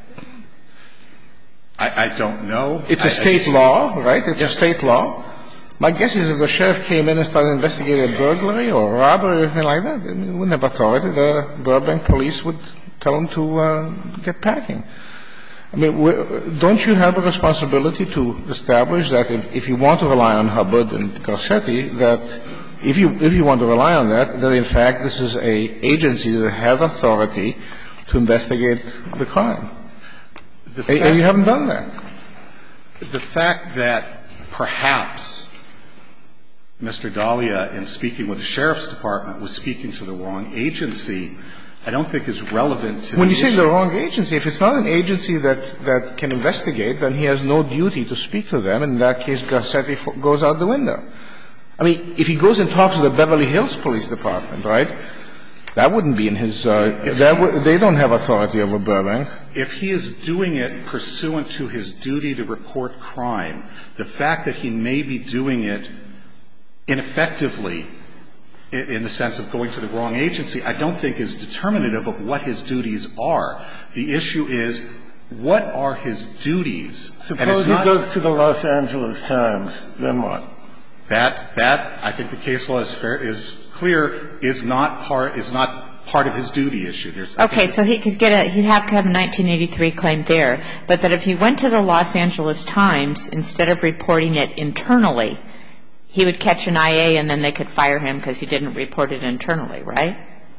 I, I don't know. It's a state law, right? It's a state law. My guess is if the sheriff came in and started investigating a burglary or a robbery or anything like that, he wouldn't have authority. The Burbank police would tell him to uh, get packing. I mean, don't you have a responsibility to establish that if, if you want to rely on Hubbard and Garcetti, that if you, if you want to rely on that, that in fact this is a agency that has authority to investigate the crime? The fact, and you haven't done that. The fact that perhaps Mister Dahlia, in speaking with the sheriff's department, was speaking to the wrong agency, I don't think is relevant to the When you issue. say the wrong agency, if it's not an agency that, that can investigate, then he has no duty to speak to them. In that case, Garcetti goes out the window. I mean, if he goes and talks to the Beverly Hills Police Department, right, that wouldn't be in his uh, – that w- they don't have authority over Burbank. If he is doing it pursuant to his duty to report crime, the fact that he may be doing it ineffectively in the sense of going to the wrong agency, I don't think is determinative of what his duties are. The issue is, what are his duties? Suppose he goes to the Los Angeles Times, then what? That, that, I think the case law is fair, is clear, is not part, is not part of his duty issue. There's, okay, so he could get a, he'd have to have a nineteen eighty-three claim there, but that if he went to the Los Angeles Times, instead of reporting it internally, he would catch an I A and then they could fire him because he didn't report it internally, right?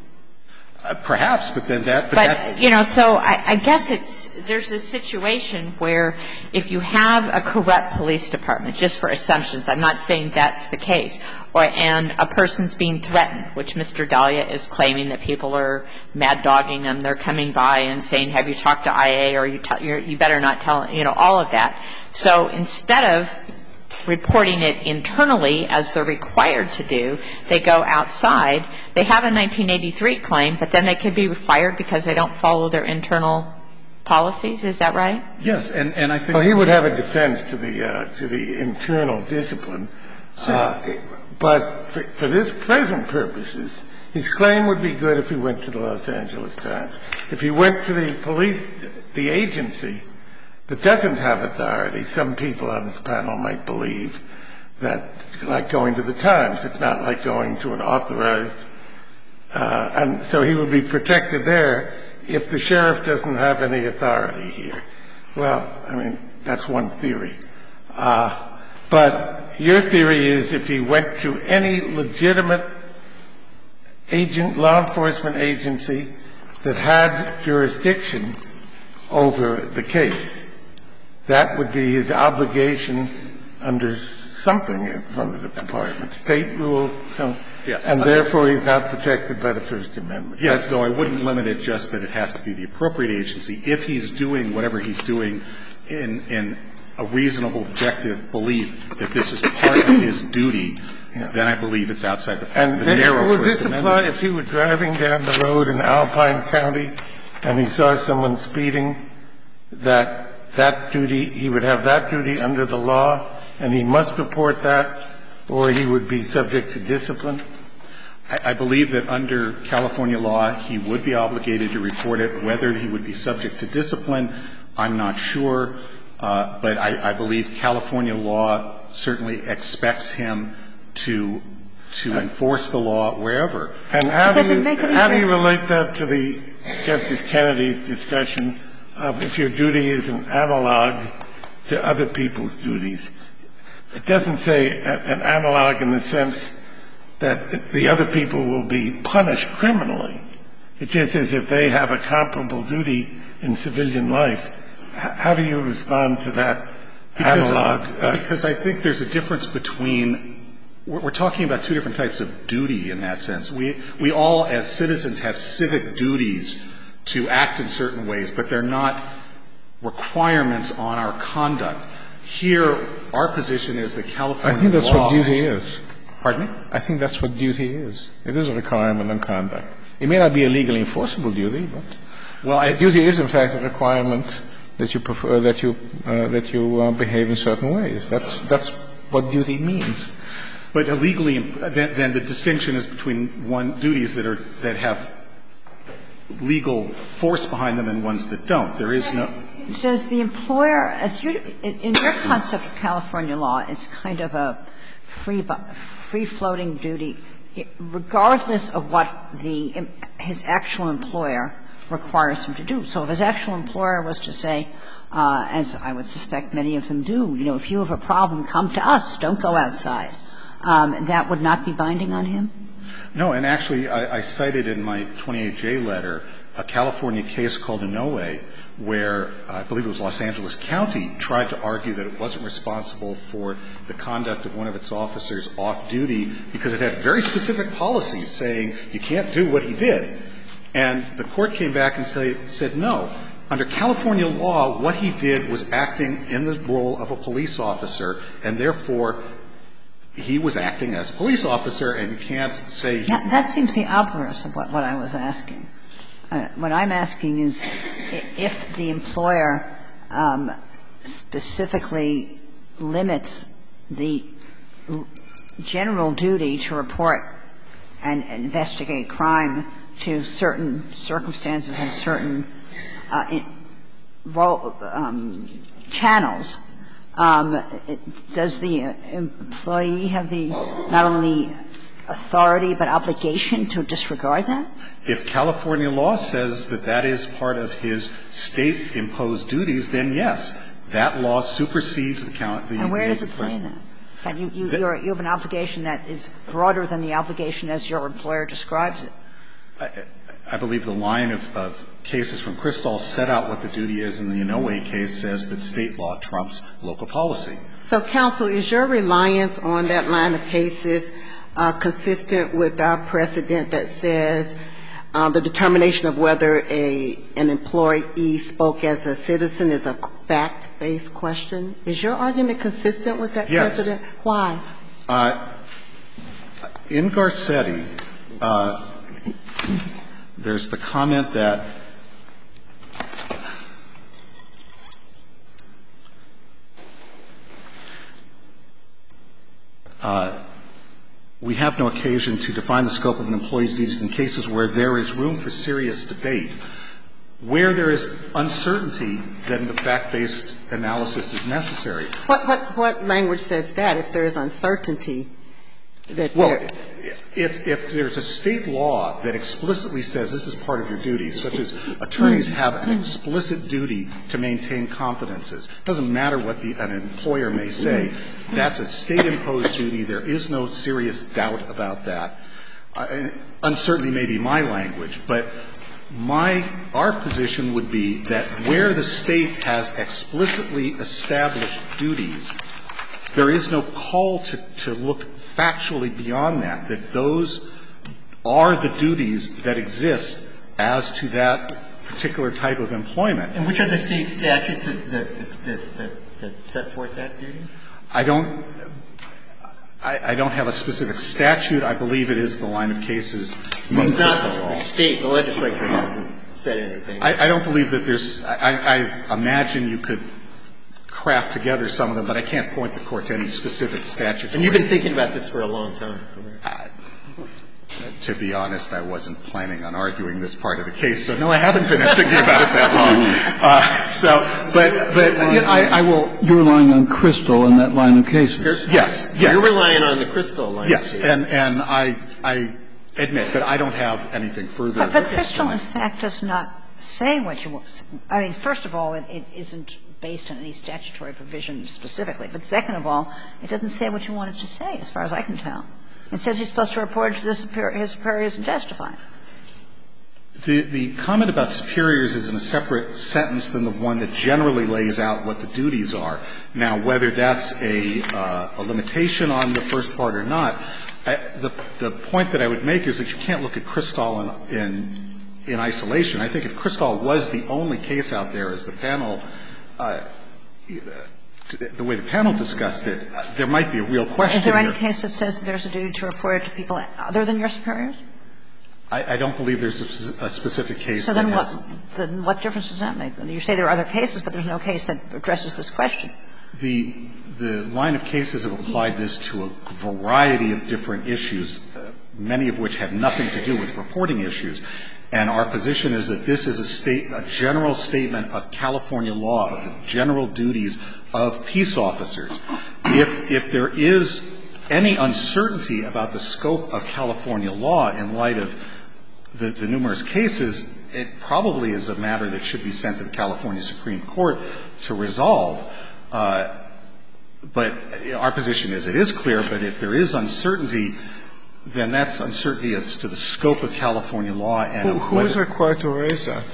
Uh, perhaps, but then that, but, but that's. You know, so I, I guess it's, there's a situation where if you have a corrupt police department, just for assumptions, I'm not saying that's the case, or, and a person's being threatened, which Mister Dahlia is claiming that people are mad dogging them, they're coming by and saying, have you talked to I A, or you, tell, you're, you better not tell, you know, all of that. So instead of reporting it internally as they're required to do, they go outside. They have a nineteen eighty-three claim, but then they could be fired because they don't follow their internal policies. Is that right? Yes, and, and I think. Well, he would have a defense to the uh, to the internal discipline. Uh, but for, for this present purposes, his claim would be good if he went to the Los Angeles Times. If he went to the police, the agency that doesn't have authority, some people on this panel might believe that, like going to the Times, it's not like going to an authorized, uh, and so he would be protected there if the sheriff doesn't have any authority here. Well, I mean, that's one theory. Uh, but your theory is if he went to any legitimate agent, law enforcement agency that had jurisdiction over the case, that would be his obligation under something from the department, state rule, some, yes, and therefore he's not protected by the First Amendment. Yes, though I wouldn't limit it just that it has to be the appropriate agency. If he's doing whatever he's doing in, in a reasonable, objective belief that this is part of his duty, yeah. then I believe it's outside the, and the narrow would First this Amendment. apply if he were driving down the road in Alpine County and he saw someone speeding, that that duty, he would have that duty under the law, and he must report that, or he would be subject to discipline? I, I believe that under California law, he would be obligated to report it. Whether he would be subject to discipline, I'm not sure. Uh, but I, I believe California law certainly expects him to to enforce the law wherever. And how do you, how do you relate that to the Justice Kennedy's discussion of if your duty is an analog to other people's duties? It doesn't say an analog in the sense that the other people will be punished criminally. It just says if they have a comparable duty in civilian life. How do you respond to that analog? Because, because I think there's a difference between – we're talking about two different types of duty in that sense. We, we all as citizens have civic duties to act in certain ways, but they're not requirements on our conduct. Here, our position is that California law – I think that's what duty is. Pardon me? I think that's what duty is. It is a requirement on conduct. It may not be a legally enforceable duty, but well, I, duty is, in fact, a requirement that you prefer, that you uh, that you uh, behave in certain ways. That's that's what duty means. But illegally, then, then the distinction is between one duties that are that have legal force behind them and ones that don't. There is no. Does the employer, as you, in your concept of California law, it's kind of a free free floating duty, regardless of what the his actual employer requires him to do. So if his actual employer was to say, uh, as I would suspect many of them do, you know, if you have a problem, come to us, don't go outside, um, that would not be binding on him? No, and actually, I, I cited in my twenty-eight J letter a California case called Inouye, where I believe it was Los Angeles County tried to argue that it wasn't responsible for the conduct of one of its officers off duty because it had very specific policies saying you can't do what he did. And the court came back and say, said, no, under California law, what he did was acting in the role of a police officer, and therefore, he was acting as a police officer, and you can't say he That, that seems the obverse of what, what I was asking. Uh, what I'm asking is if the employer um, specifically limits the general duty to report and investigate crime to certain circumstances and certain uh, in, role, um, channels, um, does the employee have the not only authority but obligation to disregard that? If California law says that that is part of his State-imposed duties, then yes, that law supersedes the count. And where does it say that? That you, you, you're, you have an obligation that is broader than the obligation as your employer describes it? I, I believe the line of, of cases from Kristol set out what the duty is, and the Inouye case says that State law trumps local policy. So, counsel, is your reliance on that line of cases uh, consistent with our precedent that says uh, the determination of whether a an employee spoke as a citizen is a fact-based question? Is your argument consistent with that yes. precedent? Why? Uh, in Garcetti, uh, there's the comment that uh, we have no occasion to define the scope of an employee's duties in cases where there is room for serious debate. Where there is uncertainty, then the fact-based analysis is necessary. What, what, what language says that, if there is uncertainty? That well, if, if there's a State law that explicitly says this is part of your duties, such as attorneys have an explicit duty to maintain confidences, it doesn't matter what the, an employer may say, that's a State-imposed duty. There is no serious doubt about that. Uh, uncertainty may be my language, but my – our position would be that where the State has explicitly established duties, there is no call to, to look factually beyond that, that those are the duties that exist as to that particular type of employment. And which are the State statutes that, that, that, that, that set forth that duty? I don't I, I don't have a specific statute. I believe it is the line of cases from the law. The State, the legislature hasn't said anything. I, I don't believe that there's – I, I imagine you could craft together some of them, but I can't point the Court to any specific statute. And you've been thinking about this for a long time, correct? Uh, To be honest, I wasn't planning on arguing this part of the case, so no, I haven't been thinking about it that long. Uh, so, but, but you know, I, I will. You're relying on Crystal in that line of cases. Yes, yes. You're relying on the Crystal line. Yes, and and I I admit that I don't have anything further. But, but Crystal, in fact, does not say what you want. I mean, first of all, it, it isn't based on any statutory provision specifically. But second of all, it doesn't say what you want it to say, as far as I can tell. It says he's supposed to report it to the superior, his superiors and testify. The, the comment about superiors is in a separate sentence than the one that generally lays out what the duties are. Now, whether that's a, uh, a limitation on the first part or not, I, the, the point that I would make is that you can't look at Crystal in, in, in isolation. I think if Crystal was the only case out there, as the panel uh, the way the panel discussed it, uh, there might be a real question. Is there any here. case that says there's a duty to report it to people other than your superiors? I, I don't believe there's a, a specific case. So then that what, has, then what difference does that make? You say there are other cases, but there's no case that addresses this question. The, the line of cases have applied this to a variety of different issues, uh, many of which have nothing to do with reporting issues. And our position is that this is a state, a general statement of California law, of the general duties of peace officers. If, if there is any uncertainty about the scope of California law in light of the, the numerous cases, it probably is a matter that should be sent to the California Supreme Court to resolve. Uh, but our position is it is clear, but if there is uncertainty, then that's uncertainty as to the scope of California law and who, who is required to raise that?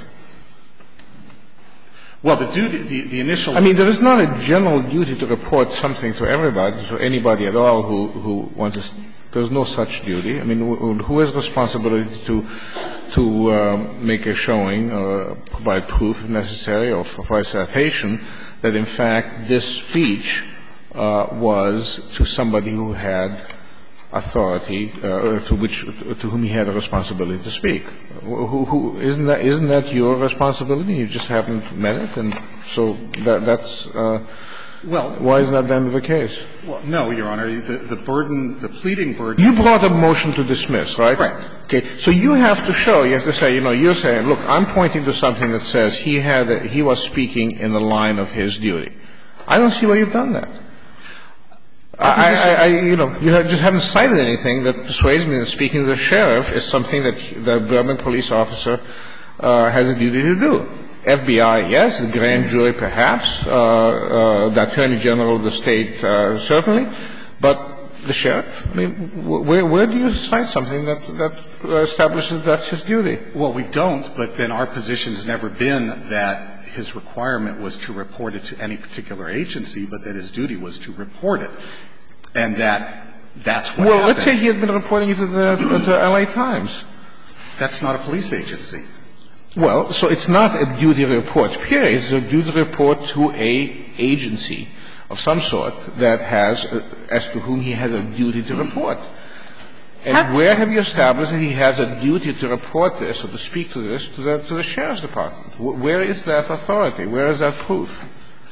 Well, the duty, the, the initial. I mean, there is not a general duty to report something to everybody, to anybody at all who, who wants to. There's no such duty. I mean, who has responsibility to to uh, make a showing or provide proof, if necessary, or provide citation that, in fact, this speech uh, was to somebody who had authority, uh, to which to whom he had a responsibility to speak. Who, who isn't that isn't that your responsibility? You just haven't met it, and so that, that's. Uh, well, why isn't that then the case? Well, no, Your Honor. The, the burden, the pleading burden. You brought a motion to dismiss, right? Right. Okay. So you have to show. You have to say, you know, you're saying, look, I'm pointing to something that says he had a, he was speaking in the line of his duty. I don't see why you've done that. I, I, I, you know, you have, just haven't cited anything that persuades me that speaking to the sheriff is something that the Burbank police officer uh, has a duty to do. F B I, yes. The grand jury, perhaps. Uh, uh, the attorney general of the state, uh, certainly. But the sheriff? I mean, where, where do you cite something that, that establishes that's his duty? Well, we don't, but then our position has never been that his requirement was to report it to any particular agency, but that his duty was to report it. And that that's what well, happened. Well, let's say he had been reporting it to the, to the L A Times. That's not a police agency. Well, so it's not a duty report, period. It's a duty report to a agency of some sort that has, uh, as to whom he has a duty to report. And where have you established that he has a duty to report this or to speak to this to the, to the sheriff's department? Where is that authority? Where is that proof?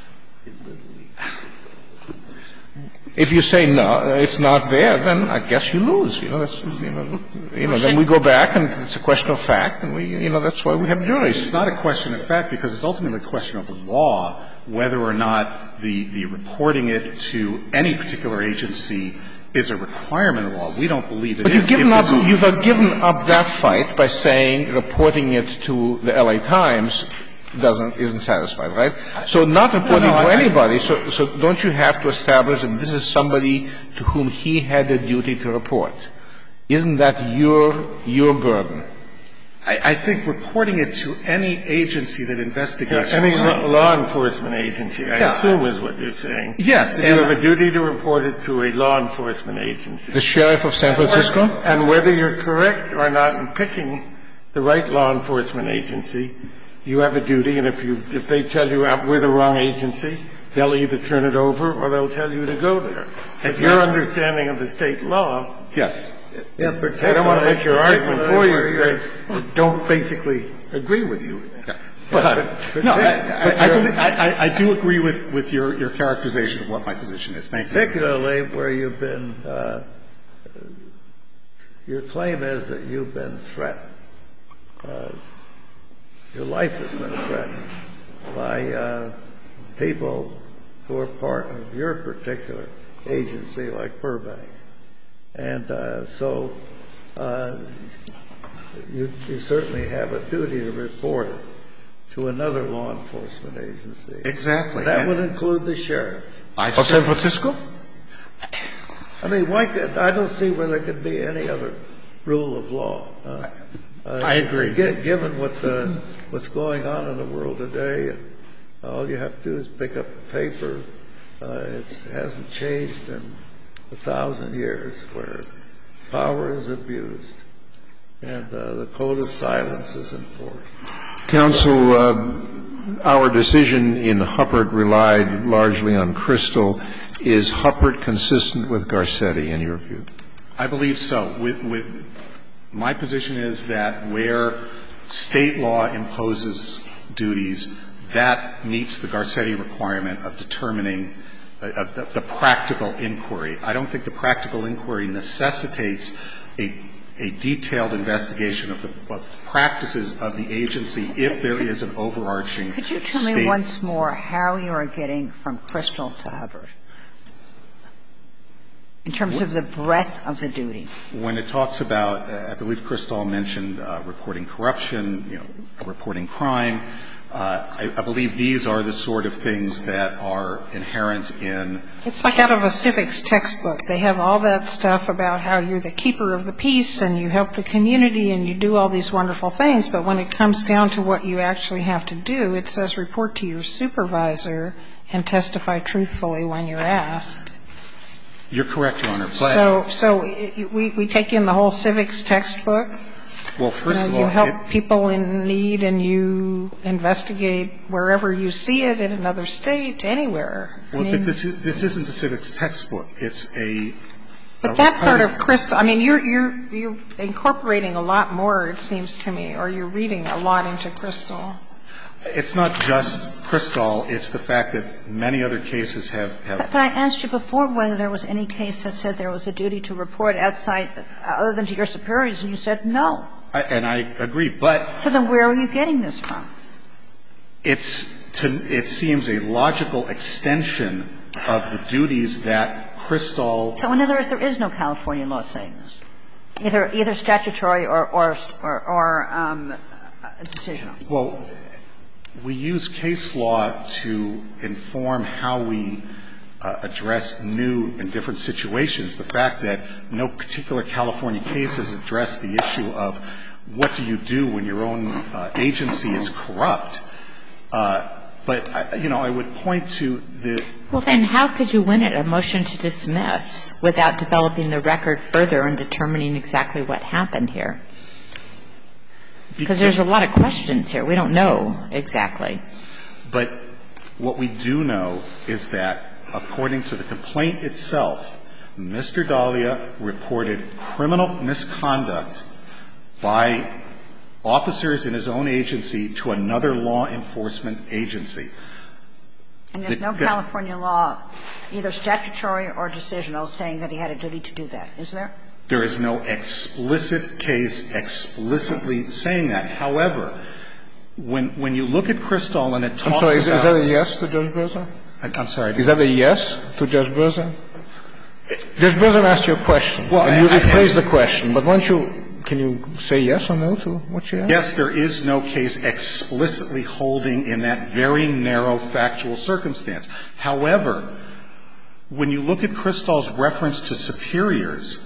If you say no, it's not there, then I guess you lose. You know, that's, you know, you know, then we go back and it's a question of fact, and we, you know, that's why we have juries. It's not a question of fact because it's ultimately a question of law, whether or not the, the reporting it to any particular agency is a requirement of law. We don't believe it but is. But you've given up, you've given up that fight by saying reporting it to the L A Times doesn't, isn't satisfied, right? So not reporting no, no, to I, anybody, so, so don't you have to establish that this is somebody to whom he had a duty to report? Isn't that your, your burden? I, I think reporting it to any agency that investigates yeah, any crime. law enforcement agency, I yeah. assume is what you're saying. Yes. You have a duty to report it to a law enforcement agency. The sheriff of San Francisco? And whether you're correct or not in picking the right law enforcement agency, you have a duty, and if you if they tell you we're the wrong agency, they'll either turn it over or they'll tell you to go there. It's your understanding of the state law. Yes. Yeah, I don't want to make your argument for you. I don't basically agree with you. Yeah. But, but no, I, I, I, believe, I, I do agree with, with your, your characterization of what my position is. Thank you. Particularly where you've been, uh, your claim is that you've been threatened. Uh, your life has been threatened by uh, people who are part of your particular agency, like Burbank. And uh, so uh, you, you certainly have a duty to report it to another law enforcement agency. Exactly. That would include the sheriff. Of San Francisco? I mean, why could, I don't see where there could be any other rule of law. Uh, uh, I agree. Given what the, what's going on in the world today, all you have to do is pick up a paper. Uh, it hasn't changed in a thousand years, where power is abused and uh, the code of silence is enforced. Counsel, uh, our decision in Huppert relied largely on Crystal. Is Huppert consistent with Garcetti, in your view? I believe so. With, with my position is that where state law imposes duties, that meets the Garcetti requirement of determining uh, of the, the practical inquiry. I don't think the practical inquiry necessitates a, a detailed investigation of the of practices of the agency if there is an overarching state. Could you tell me once more how you are getting from Crystal to Huppert in terms of the breadth of the duty? When it talks about, uh, I believe Crystal mentioned uh, reporting corruption, you know, reporting crime, uh, I, I believe these are the sort of things that are inherent in. It's like out of a civics textbook. They have all that stuff about how you're the keeper of the peace and you help the community and you do all these wonderful things, but when it comes down to what you actually have to do, it says report to your supervisor and testify truthfully when you're asked. You're correct, Your Honor. But so, so it, we, we take in the whole civics textbook. Well, first you know, of all, you help it, people in need, and you investigate wherever you see it in another state, anywhere. Well, I mean, but this is, this isn't a civics textbook. It's a. But a that part of Crystal, I mean, you're you're you're incorporating a lot more, it seems to me, or you're reading a lot into Crystal. It's not just Crystal. It's the fact that many other cases have. have but, but I asked you before whether there was any case that said there was a duty to report outside, other than to your superiors, and you said no. I, and I agree, but. So then where are you getting this from? It's to, it seems a logical extension of the duties that Crystal. So in other words, there is no California law saying this, either either statutory or or or, or um, decisional. Well, we use case law to inform how we uh, address new and different situations. The fact that no particular California case has addressed the issue of what do you do when your own uh, agency is corrupt. Uh, but, I, you know, I would point to the. Well, then how could you win it, a motion to dismiss, without developing the record further and determining exactly what happened here? Because there's a lot of questions here. We don't know exactly. But what we do know is that, according to the complaint itself, Mister Dahlia reported criminal misconduct by officers in his own agency to another law enforcement agency. And there's the, no the, California law, either statutory or decisional, saying that he had a duty to do that, is there? There is no explicit case explicitly saying that. However, when when you look at Crystal and it talks I'm sorry, is, about is that a yes to Judge Berzon? I'm sorry. Is that a yes to Judge Berzon? Judge Berzon asked you a question, well, and you I, rephrased I, the question. But once you can you say yes or no to what she asked? Yes, there is no case explicitly holding in that very narrow factual circumstance. However, when you look at Crystal's reference to superiors,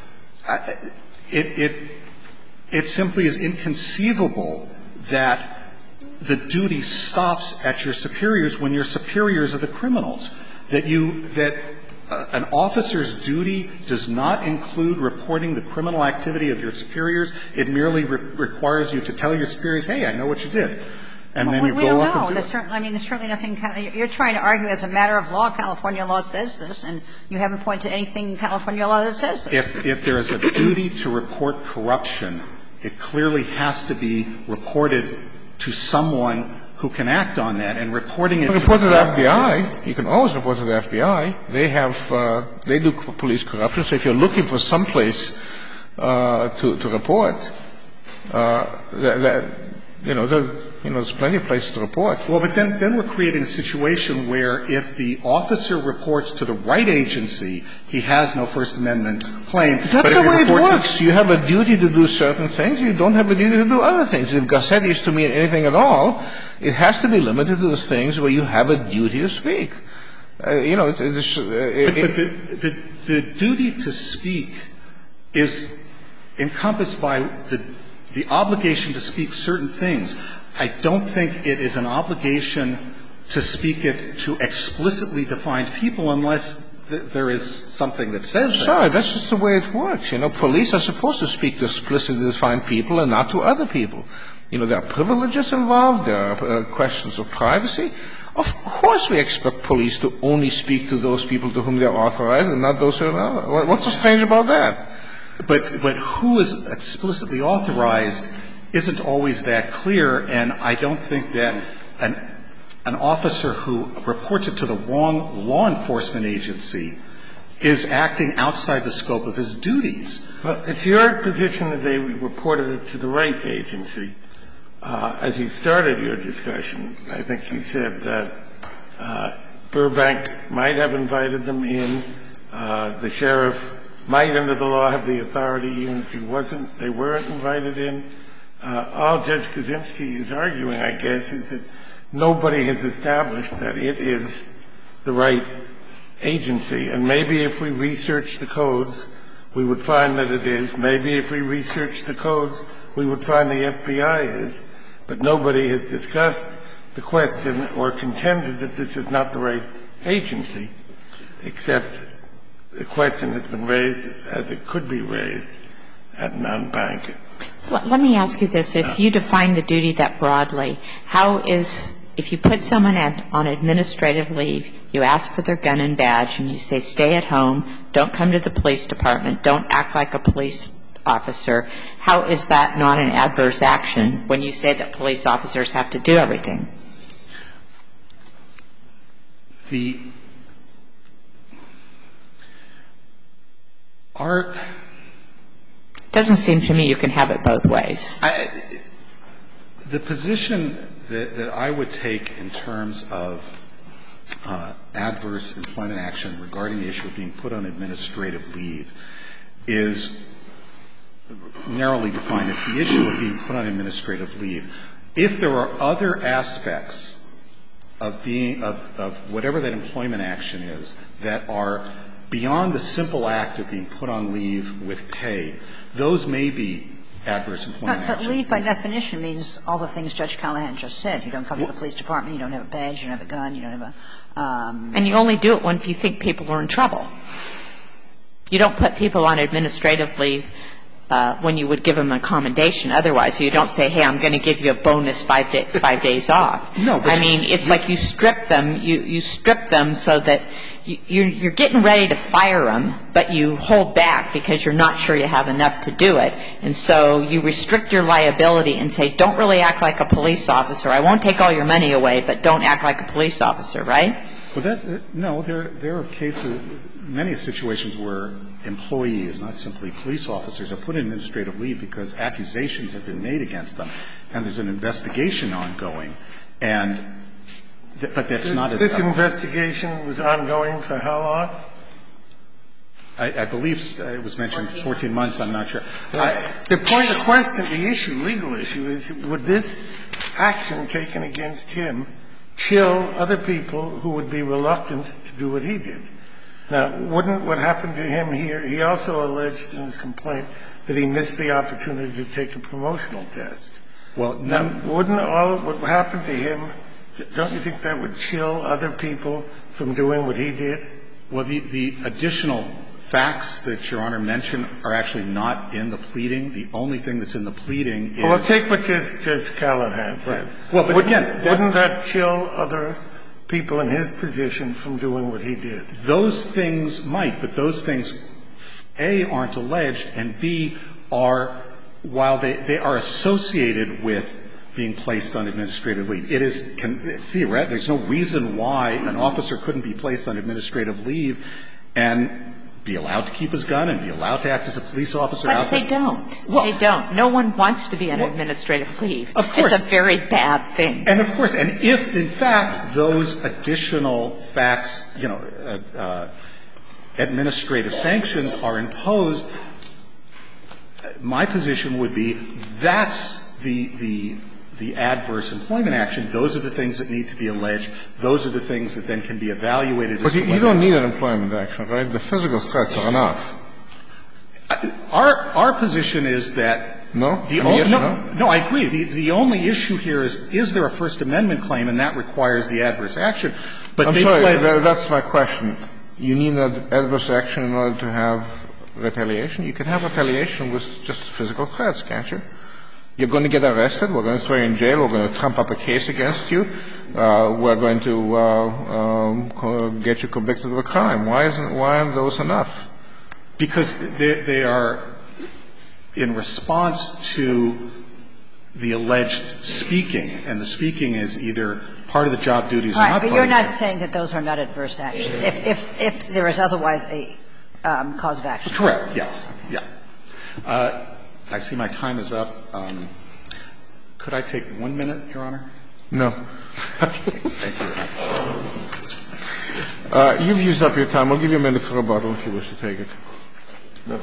It, it, it simply is inconceivable that the duty stops at your superiors when your superiors are the criminals, that you – that uh, an officer's duty does not include reporting the criminal activity of your superiors. It merely re- requires you to tell your superiors, hey, I know what you did. And well, then you we go don't off know. and do it. I mean, there's certainly nothing – you're trying to argue as a matter of law, California law says this, and you haven't pointed to anything in California law that says this. If, if there is a duty to report corruption, it clearly has to be reported to someone who can act on that, and reporting it to the report to the F B I. You can always report to the F B I. They have uh, – they do police corruption. So if you're looking for someplace uh, to, to report, uh, that, that, you know, there, you know, there's plenty of places to report. Well, but then, then we're creating a situation where if the officer reports to the right agency, he has no First Amendment claim. That's but if the he way it reports works. You have a duty to do certain things. You don't have a duty to do other things. If Garcetti is to mean anything at all, it has to be limited to the things where you have a duty to speak. Uh, you know, it's, it's uh, it, but, but the, the, the duty to speak is encompassed by the, the obligation to speak certain things. I don't think it is an obligation to speak it to explicitly defined people unless th- there is something that says that. Sorry, that's just the way it works. You know, police are supposed to speak to explicitly defined people and not to other people. You know, there are privileges involved. There are uh, questions of privacy. Of course we expect police to only speak to those people to whom they are authorized and not those who are not. What's so strange about that? But, but who is explicitly authorized isn't always that clear, and I don't think that an, an officer who reports it to the wrong law enforcement agency is acting outside the scope of his duties. Well, it's your position that they reported it to the right agency. Uh, as you started your discussion, I think you said that uh, Burbank might have invited them in. Uh, the sheriff might, under the law, have the authority, even if he wasn't. They weren't invited in. Uh, all Judge Kaczynski is arguing, I guess, is that nobody has established that it is the right agency. And maybe if we research the codes, we would find that it is. Maybe if we research the codes, we would find the F B I is. But nobody has discussed the question or contended that this is not the right agency, except the question has been raised as it could be raised at non-bank. Let me ask you this. If you define the duty that broadly, how is, if you put someone on administrative leave, you ask for their gun and badge, and you say stay at home, don't come to the police department, don't act like a police officer, how is that not an adverse action when you say that police officers have to do everything? The art doesn't seem to me you can have it both ways. I, the position that, that I would take in terms of uh, adverse employment action regarding the issue of being put on administrative leave is narrowly defined. It's the issue of being put on administrative leave. If there are other aspects of being of, of whatever that employment action is that are beyond the simple act of being put on leave with pay, those may be adverse employment but, actions. But leave by definition means all the things Judge Callahan just said. You don't come to the police department, you don't have a badge, you don't have a gun, you don't have a um And you only do it when you think people are in trouble. You don't put people on administrative leave uh, when you would give them a commendation otherwise. So you don't say, hey, I'm going to give you a bonus five, day, five days off. No, but I mean, it's like you strip them, you, you strip them so that you, you're, you're getting ready to fire them, but you hold back because you're not sure you have enough to do it. And so you restrict your liability and say, don't really act like a police officer. I won't take all your money away, but don't act like a police officer, right? Well, that, no, there, there are cases, many situations where employees, not simply police officers, are put in administrative leave because accusations have been made against them, and there's an investigation ongoing. And, th- but that's this, not a... This investigation was ongoing for how long? I, I believe it was mentioned fourteen months, I'm not sure. I, the point of question, the issue, legal issue, is would this action taken against him chill other people who would be reluctant to do what he did? Now, wouldn't what happened to him here, he also alleged in his complaint that he missed the opportunity to take a promotional test. Well, now, wouldn't all of what happened to him, don't you think that would chill other people from doing what he did? Well, the, the additional facts that Your Honor mentioned are actually not in the pleading. The only thing that's in the pleading is... Well, take what Judge Callahan said. Right. Well, but wouldn't, again... That, wouldn't that chill other people in his position from doing what he did? Those things might, but those things, A, aren't alleged, and B, are, while they, they are associated with being placed on administrative leave. It is theoretically, there's no reason why an officer couldn't be placed on administrative leave and be allowed to keep his gun and be allowed to act as a police officer But outside. they don't. Well, they don't. No one wants to be on administrative leave. Of course. It's a very bad thing. And of course, and if, in fact, those additional facts, you know, uh, uh, administrative sanctions are imposed, my position would be that's the, the, the adverse employment action. Those are the things that need to be alleged. Those are the things that then can be evaluated. But you, you don't need an employment action, right? The physical threats are enough. Our, our position is that No? The I mean, yes, no, no? no, I agree. The, the only issue here is, is there a First Amendment claim, and that requires the adverse action. But I'm they sorry, pled, that, that's my question. You need an adverse action in order to have retaliation? You can have retaliation with just physical threats, can't you? You're going to get arrested. We're going to throw you in jail. We're going to trump up a case against you. Uh, we're going to uh, um, get you convicted of a crime. Why isn't why aren't those enough? Because they, they are in response to the alleged speaking, and the speaking is either part of the job duties or not part of the job. But you're not saying that those are not adverse actions, if, if, if there is otherwise a um, cause of action. Correct, yes. Yeah. Uh, I see my time is up. Um, could I take one minute, Your Honor? No. Thank you. Uh, you've used up your time. I'll give you a minute for rebuttal if you wish to take it. No.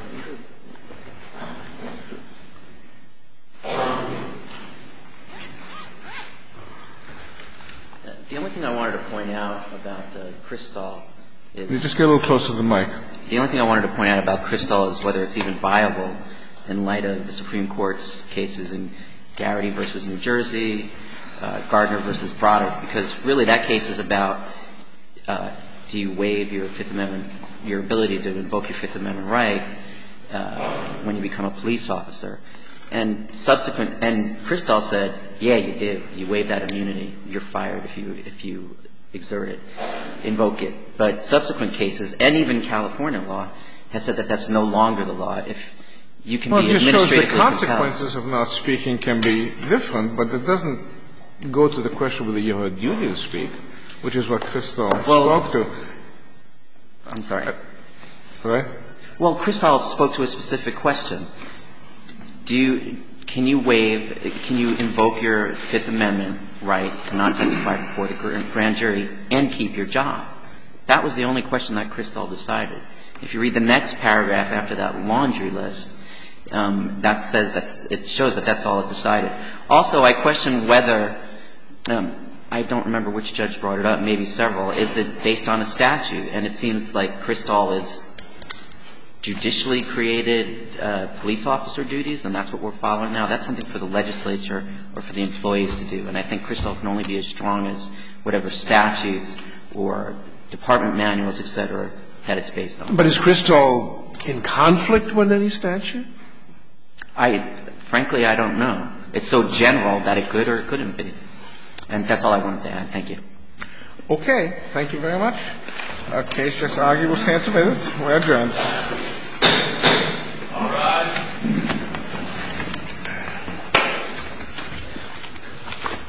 The only thing I wanted to point out about uh, Kristol is – You just get a little closer to the mic. The only thing I wanted to point out about Kristol is whether it's even viable in light of the Supreme Court's cases in Garrity versus New Jersey, uh, Gardner versus Broderick, because really that case is about uh, do you waive your Fifth Amendment, your ability to invoke your Fifth Amendment right uh, when you become a police officer. And subsequent, and Kristol said, yeah, you do. You waive that immunity. You're fired if you, if you exert it, invoke it. But subsequent cases, and even California law, has said that that's no longer the law. If you can well, be it just shows administratively the consequences of not speaking can be different, but it doesn't go to the question whether you have a duty to speak, which is what Kristol well, spoke to. I'm sorry. Right? Well, Kristol spoke to a specific question. Do you, can you waive, can you invoke your Fifth Amendment right to not testify before the grand jury and keep your job? That was the only question that Kristol decided. If you read the next paragraph after that laundry list, um, that says that's, it shows that that's all it decided. Also, I question whether, um, I don't remember which judge brought it up, maybe several, is that based on a statute, and it seems like Kristol is judicially created uh, police officer duties, and that's what we're following now. That's something for the legislature or for the employees to do. And I think Kristol can only be as strong as whatever statutes or department manuals, et cetera, that it's based on. But is Kristol in conflict with any statute? I, frankly, I don't know. It's so general that it could or it couldn't be. And that's all I wanted to add. Thank you. Okay. Thank you very much. Our case just argued will stand submitted. We're adjourned.